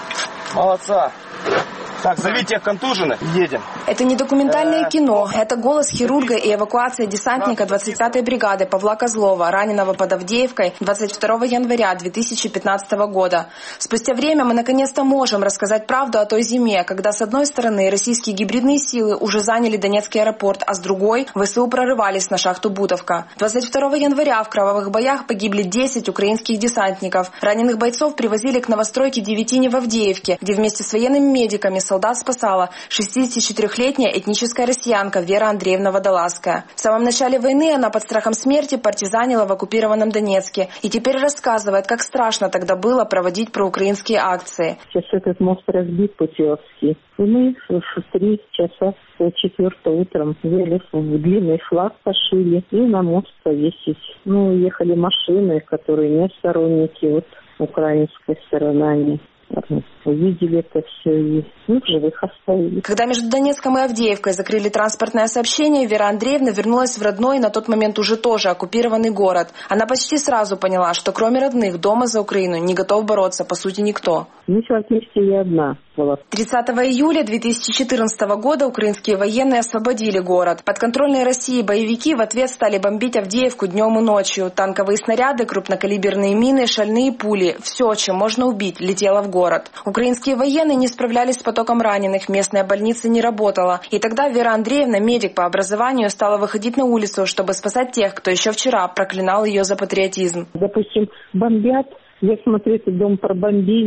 Молодца. Так, зови тех контуженных, едем. Это не документальное кино. Это голос хирурга и эвакуация десантника двадцать пятой бригады Павла Козлова, раненого под Авдеевкой двадцать второго января две тысячи пятнадцатого года. Спустя время мы наконец-то можем рассказать правду о той зиме, когда с одной стороны российские гибридные силы уже заняли Донецкий аэропорт, а с другой ВСУ прорывались на шахту Бутовка. двадцать второго января в кровавых боях погибли десять украинских десантников. Раненых бойцов привозили к новостройке Девятине в Авдеевке, где вместе с военными медиками солдат спасала шестидесятичетырёхлетняя этническая россиянка Вера Андреевна Водолазская. В самом начале войны она под страхом смерти партизанила в оккупированном Донецке и теперь рассказывает, как страшно тогда было проводить проукраинские акции. Сейчас этот мост разбит Путиловский. И мы в три часа четвертого утром взяли в длинный флаг, пошили и на мост повесить. Ну, ехали машины, которые не сторонники, вот украинской стороны они. Увидели это все и ну, в живых оставили. Когда между Донецком и Авдеевкой закрыли транспортное сообщение, Вера Андреевна вернулась в родной, на тот момент уже тоже оккупированный город. Она почти сразу поняла, что кроме родных дома за Украину не готов бороться, по сути, никто. Ну, фактически я одна была. тридцатого июля две тысячи четырнадцатого года украинские военные освободили город. Подконтрольные России боевики в ответ стали бомбить Авдеевку днем и ночью. Танковые снаряды, крупнокалиберные мины, шальные пули. Все, чем можно убить, летело в город. Украинские военные не справлялись с потоком раненых, местная больница не работала. И тогда Вера Андреевна, медик по образованию, стала выходить на улицу, чтобы спасать тех, кто еще вчера проклинал ее за патриотизм. Допустим, бомбят. Я смотрю, этот дом пробомбили,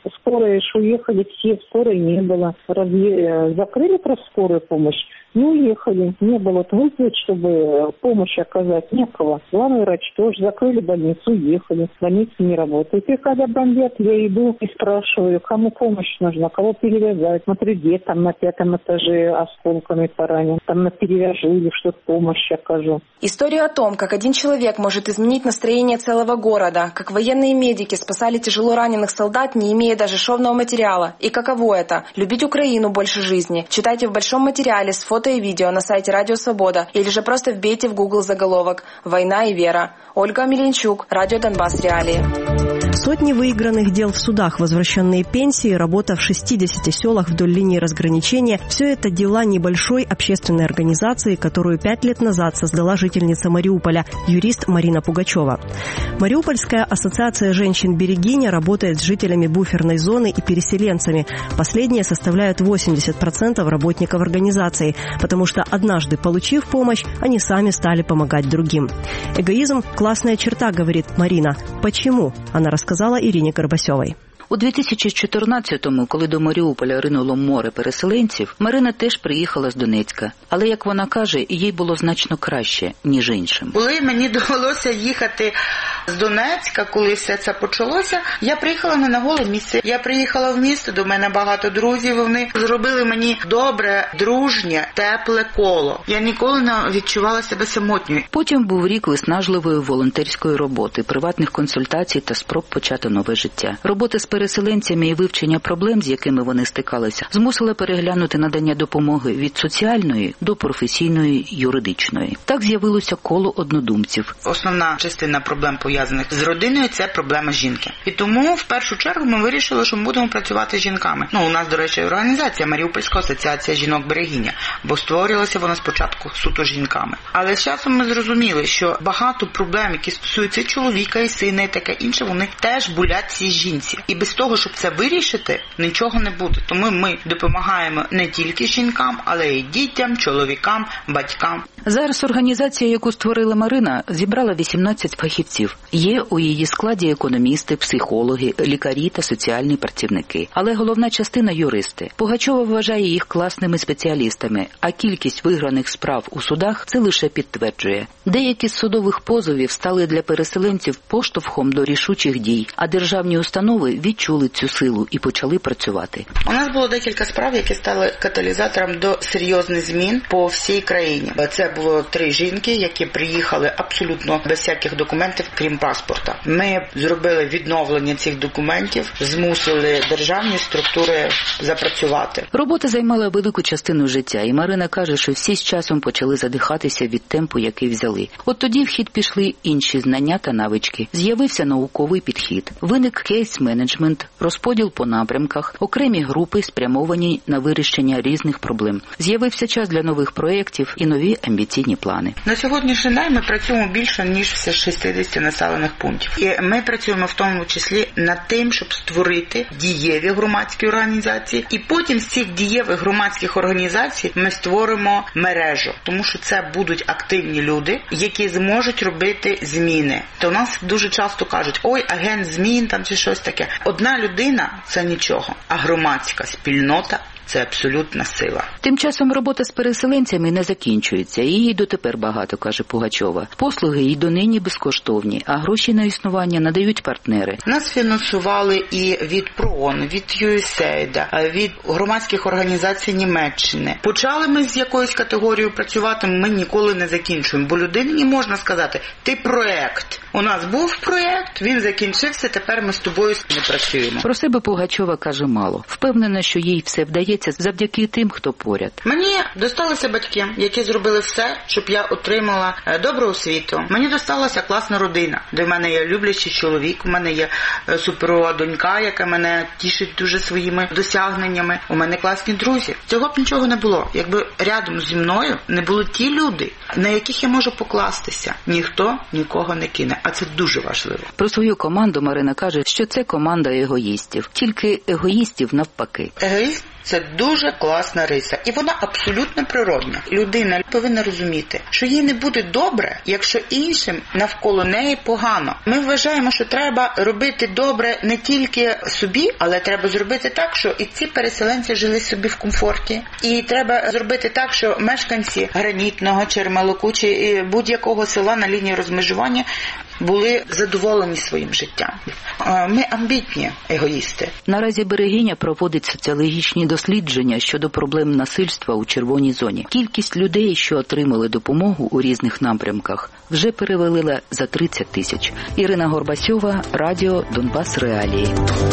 Скорые ж уехали все, скорой не было. Разве закрыли про скорую помощь? Не уехали. Не было вызвать, чтобы помощь оказать, некого. Главный врач тоже закрыли больницу, уехали. Больница не работает. И когда бомбят, я иду и спрашиваю, кому помощь нужна, кого перевязать. Смотрю, где там на пятом этаже осколками поранен. Там на перевяжу или что-то помощь окажу. Историю о том, как один человек может изменить настроение целого города, как военные медики спасали тяжело раненых солдат, не имея даже шовного материала. И каково это – любить Украину больше жизни. Читайте в большом материале с фото и видео на сайте Радио Свобода или же просто вбейте в Google заголовок «Война и вера». Ольга Миленчук, Радио Донбасс Реалии. Сотни выигранных дел в судах, возвращенные пенсии, работа в шестидесяти селах вдоль линии разграничения – все это дела небольшой общественной организации, которую пять лет назад создала жительница Мариуполя, юрист Марина Пугачева. Мариупольская ассоциация женщин-берегиня работает с жителями буферной зоны и переселенцами. Последние составляют восемьдесят процентов работников организации, потому что однажды, получив помощь, они сами стали помогать другим. Эгоизм – классная черта, говорит Марина. Почему? Она рассказала Ірині Горбасьовій. У дві тисячі чотирнадцятому, коли до Маріуполя ринуло море переселенців, Марина теж приїхала з Донецька. Але, як вона каже, їй було значно краще, ніж іншим. Коли мені довелося їхати з Донецька, коли все це почалося, я приїхала не на голе місце. Я приїхала в місто, до мене багато друзів, вони зробили мені добре, дружнє, тепле коло. Я ніколи не відчувала себе самотньою. Потім був рік виснажливої волонтерської роботи, приватних консультацій та спроб почати нове життя. Роботи з переселенцями і вивчення проблем, з якими вони стикалися, змусила переглянути надання допомоги від соціальної до професійної, юридичної. Так з'явилося коло однодумців. Основна частина проблем, пов'язаних з родиною, це проблема жінки. І тому, в першу чергу, ми вирішили, що ми будемо працювати з жінками. Ну, у нас, до речі, організація Маріупольська асоціація жінок-берегиня, бо створювалася вона спочатку суто жінками. Але з часом ми зрозуміли, що багато проблем, які стосуються чоловіка і сина і таке інше, вони теж болять цій жінці. І без того, щоб це вирішити, нічого не буде. Тому ми допомагаємо не тільки жінкам, але й дітям, чоловікам, батькам. Зараз організація, яку створила Марина, зібрала вісімнадцять фахівців. Є у її складі економісти, психологи, лікарі та соціальні працівники. Але головна частина – юристи. Пугачова вважає їх класними спеціалістами, а кількість виграних справ у судах це лише підтверджує. Деякі з судових позовів стали для переселенців поштовхом до рішучих дій, а державні установи відчули цю силу і почали працювати. У нас було декілька справ, які стали каталізатором до серйозних змін по всій країні. Це було три жінки, які приїхали абсолютно без всяких документів, крім паспорта. Ми зробили відновлення цих документів, змусили державні структури запрацювати. Робота займала велику частину життя, і Марина каже, що всі з часом почали задихатися від темпу, який взяли. От тоді в хід пішли інші знання та навички. З'явився науковий підхід. Виник кейс-менеджмент, розподіл по напрямках, окремі групи, спрямовані на вирішення різних проблем. З'явився час для нових проєктів і нові амбіційні плани. На сьогоднішній день ми працюємо більше, ніж в шістдесят населених пунктів. І ми працюємо в тому числі над тим, щоб створити дієві громадські організації. І потім з цих дієвих громадських організацій ми створимо мережу. Тому що це будуть активні люди, які зможуть робити зміни. То у нас дуже часто кажуть, ой, агент змін там чи щось таке. Одна людина – це нічого, а громадська спільнота – це абсолютна сила. Тим часом робота з переселенцями не закінчується. Її дотепер багато, каже Пугачова. Послуги і донині безкоштовні, а гроші на існування надають партнери. Нас фінансували і від ПРООН, від ю ес ей ді, від громадських організацій Німеччини. Почали ми з якоюсь категорією працювати, ми ніколи не закінчуємо. Бо людині можна сказати, ти проєкт. У нас був проєкт, він закінчився, тепер ми з тобою не працюємо. Про себе Пугачова каже мало. Впевнена, що їй все вдається завдяки тим, хто поряд. Мені досталися батьки, які зробили все, щоб я отримала добру освіту. Мені досталася класна родина, де в мене є люблячий чоловік, у мене є суперова донька, яка мене тішить дуже своїми досягненнями. У мене класні друзі. Цього б нічого не було, якби рядом зі мною не були ті люди, на яких я можу покластися. Ніхто нікого не кине, а це дуже важливо. Про свою команду Марина каже, що це команда егоїстів. Тільки егоїстів навпаки. Егоїст – це дуже класна риса. І вона абсолютно природна. Людина повинна розуміти, що їй не буде добре, якщо іншим навколо неї погано. Ми вважаємо, що треба робити добре не тільки собі, але треба зробити так, що і ці переселенці жили собі в комфорті. І треба зробити так, що мешканці Гранітного, Чермелоку чи будь-якого села на лінії розмежування були задоволені своїм життям. Ми амбітні егоїсти. Наразі Берегиня проводить соціологічні дослідження щодо проблем насильства у червоній зоні. Кількість людей, що отримали допомогу у різних напрямках, вже перевалила за тридцять тисяч. Ірина Горбасьова, Радио Донбасс Реалии.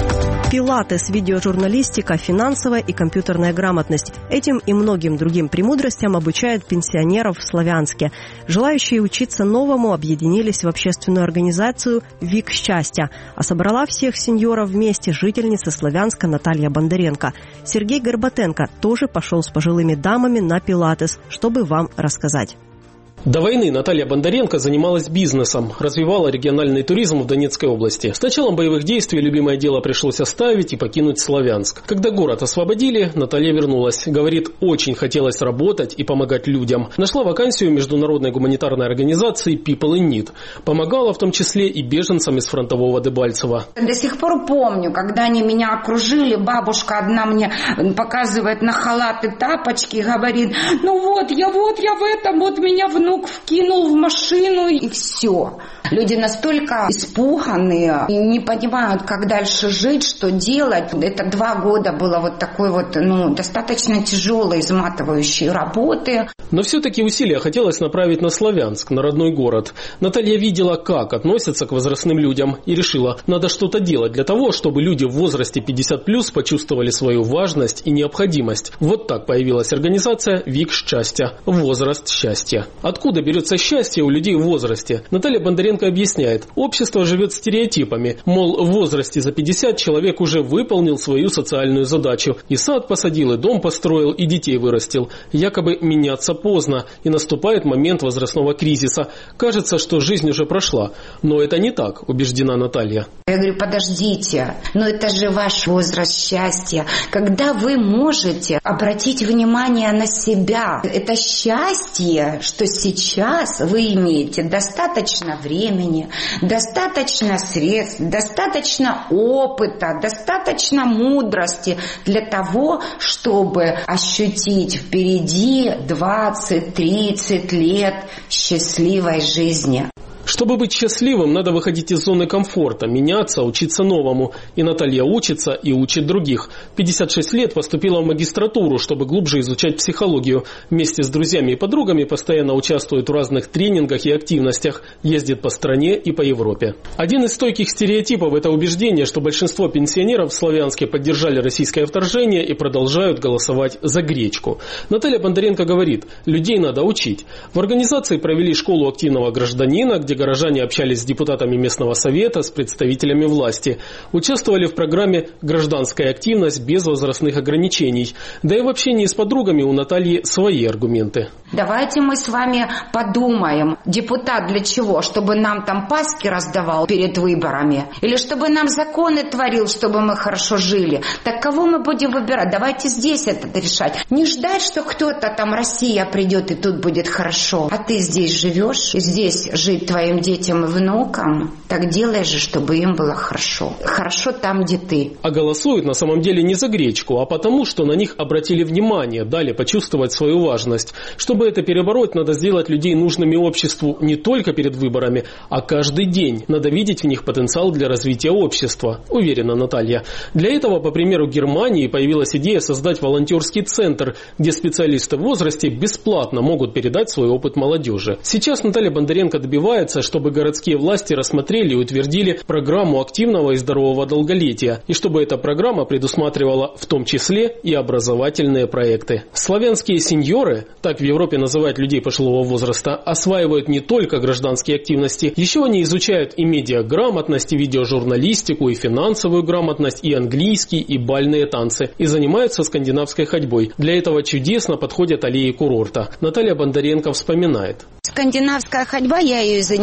Пилатес, видеожурналистика, финансовая и компьютерная грамотность. Этим и многим другим премудростям обучают пенсионеров в Славянске. Желающие учиться новому объединились в общественную организацию «Вик счастья», а собрала всех сеньоров вместе жительница Славянска Наталья Бондаренко. Сергей Горбатенко тоже пошел с пожилыми дамами на пилатес, чтобы вам рассказать. До войны Наталья Бондаренко занималась бизнесом, развивала региональный туризм в Донецкой области. С началом боевых действий любимое дело пришлось оставить и покинуть Славянск. Когда город освободили, Наталья вернулась. Говорит, очень хотелось работать и помогать людям. Нашла вакансию международной гуманитарной организации People in Need. Помогала в том числе и беженцам из фронтового Дебальцева. До сих пор помню, когда они меня окружили, бабушка одна мне показывает на халаты тапочки, говорит, ну вот, я вот, я в этом, вот меня внук вкинул в машину и все. Люди настолько испуганные и не понимают, как дальше жить, что делать. Это два года было вот такой вот, ну, достаточно тяжелой, изматывающей работы. Но все-таки усилия хотелось направить на Славянск, на родной город. Наталья видела, как относятся к возрастным людям, и решила, надо что-то делать для того, чтобы люди в возрасте пятьдесят плюс почувствовали свою важность и необходимость. Вот так появилась организация «Вик счастья» – «Возраст счастья». Откуда берется счастье у людей в возрасте? Наталья Бондаренко объясняет, общество живет стереотипами. Мол, в возрасте за пятьдесят человек уже выполнил свою социальную задачу. И сад посадил, и дом построил, и детей вырастил. Якобы меняться поздно, и наступает момент возрастного кризиса. Кажется, что жизнь уже прошла. Но это не так, убеждена Наталья. Я говорю, подождите, но это же ваш возраст счастья. Когда вы можете обратить внимание на себя, это счастье, что сейчас вы имеете достаточно времени, достаточно средств, достаточно опыта, достаточно мудрости для того, чтобы ощутить впереди двадцать-тридцать лет счастливой жизни. Чтобы быть счастливым, надо выходить из зоны комфорта, меняться, учиться новому. И Наталья учится и учит других. В пятьдесят шесть лет поступила в магистратуру, чтобы глубже изучать психологию. Вместе с друзьями и подругами постоянно участвует в разных тренингах и активностях, ездит по стране и по Европе. Один из стойких стереотипов – это убеждение, что большинство пенсионеров в Славянске поддержали российское вторжение и продолжают голосовать за гречку. Наталья Бондаренко говорит, людей надо учить. В организации провели школу активного гражданина, где горожане общались с депутатами местного совета, с представителями власти. Участвовали в программе «Гражданская активность без возрастных ограничений». Да и в общении с подругами у Натальи свои аргументы. Давайте мы с вами подумаем, депутат для чего? Чтобы нам там паски раздавал перед выборами? Или чтобы нам законы творил, чтобы мы хорошо жили? Так кого мы будем выбирать? Давайте здесь это решать. Не ждать, что кто-то там, Россия придет и тут будет хорошо. А ты здесь живешь, и здесь жить твоим детям и внукам, так делай же, чтобы им было хорошо. Хорошо там, где ты. А голосуют на самом деле не за гречку, а потому, что на них обратили внимание, дали почувствовать свою важность. Чтобы это перебороть, надо сделать людей нужными обществу не только перед выборами, а каждый день. Надо видеть в них потенциал для развития общества, уверена Наталья. Для этого, по примеру Германии, появилась идея создать волонтерский центр, где специалисты в возрасте бесплатно могут передать свой опыт молодежи. Сейчас Наталья Бондаренко добивается, чтобы городские власти рассмотрели и утвердили программу активного и здорового долголетия, и чтобы эта программа предусматривала в том числе и образовательные проекты. Славянские сеньоры, так в Европе называют людей пожилого возраста, осваивают не только гражданские активности, еще они изучают и медиаграмотность, и видеожурналистику, и финансовую грамотность, и английский, и бальные танцы, и занимаются скандинавской ходьбой. Для этого чудесно подходят аллеи курорта. Наталья Бондаренко вспоминает. Скандинавская ходьба, я ее занимаюсь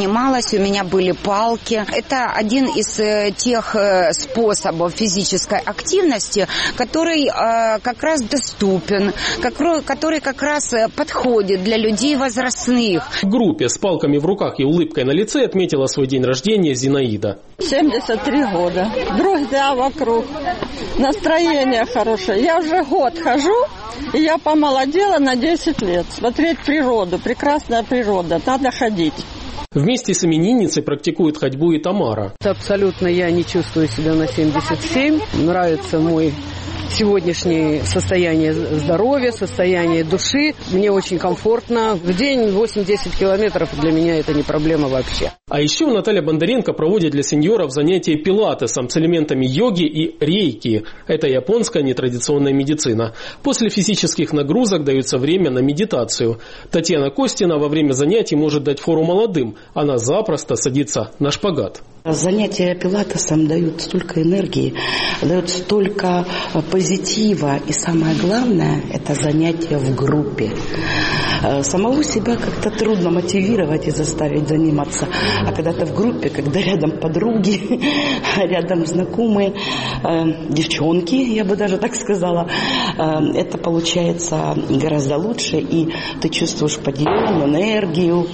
занималась, у меня были палки. Это один из тех способов физической активности, который как раз доступен, который как раз подходит для людей возрастных. В группе с палками в руках и улыбкой на лице отметила свой день рождения Зинаида. семьдесят три года. Друзья вокруг. Настроение хорошее. Я уже год хожу, и я помолодела на десять лет. Смотреть природу. Прекрасная природа. Надо ходить. Вместе с именинницей практикует ходьбу и Тамара. Абсолютно я не чувствую себя на семьдесят семь. Нравится мой сегодняшнее состояние здоровья, состояние души. Мне очень комфортно. В день восемь-десять километров для меня это не проблема вообще. А еще Наталья Бондаренко проводит для сеньоров занятия пилатесом с элементами йоги и рейки. Это японская нетрадиционная медицина. После физических нагрузок дается время на медитацию. Татьяна Костина во время занятий может дать фору молодым. Она запросто садится на шпагат. Занятия пилатесом дают столько энергии, дают столько позитива. И самое главное, это занятие в группе. Самого себя как-то трудно мотивировать и заставить заниматься. А когда ты в группе, когда рядом подруги, рядом знакомые, девчонки, я бы даже так сказала, это получается гораздо лучше. И ты чувствуешь подъем, энергию,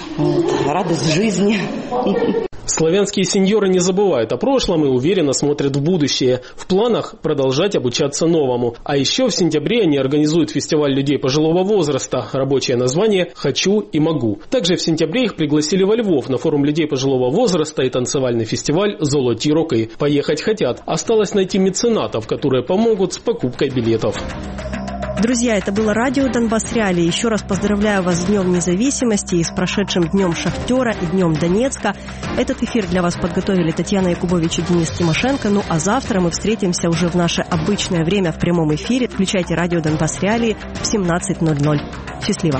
радость жизни. Славянские сеньоры не забывают о прошлом и уверенно смотрят в будущее. В планах продолжать обучаться новому. А еще в сентябре они организуют фестиваль людей пожилого возраста. Рабочее название «Хочу и могу». Также в сентябре их пригласили во Львов на форум людей пожилого возраста и танцевальный фестиваль «Золоті роки». Поехать хотят. Осталось найти меценатов, которые помогут с покупкой билетов. Друзья, это было радио «Донбасс Реалии». Еще раз поздравляю вас с Днем Независимости и с прошедшим Днем Шахтера и Днем Донецка. Этот эфир для вас подготовили Татьяна Якубович и Денис Тимошенко. Ну а завтра мы встретимся уже в наше обычное время в прямом эфире. Включайте радио «Донбасс Реалии» в семнадцать ноль ноль. Счастливо!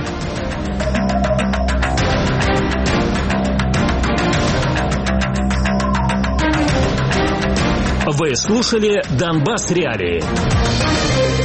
Вы слушали «Донбасс Реалии».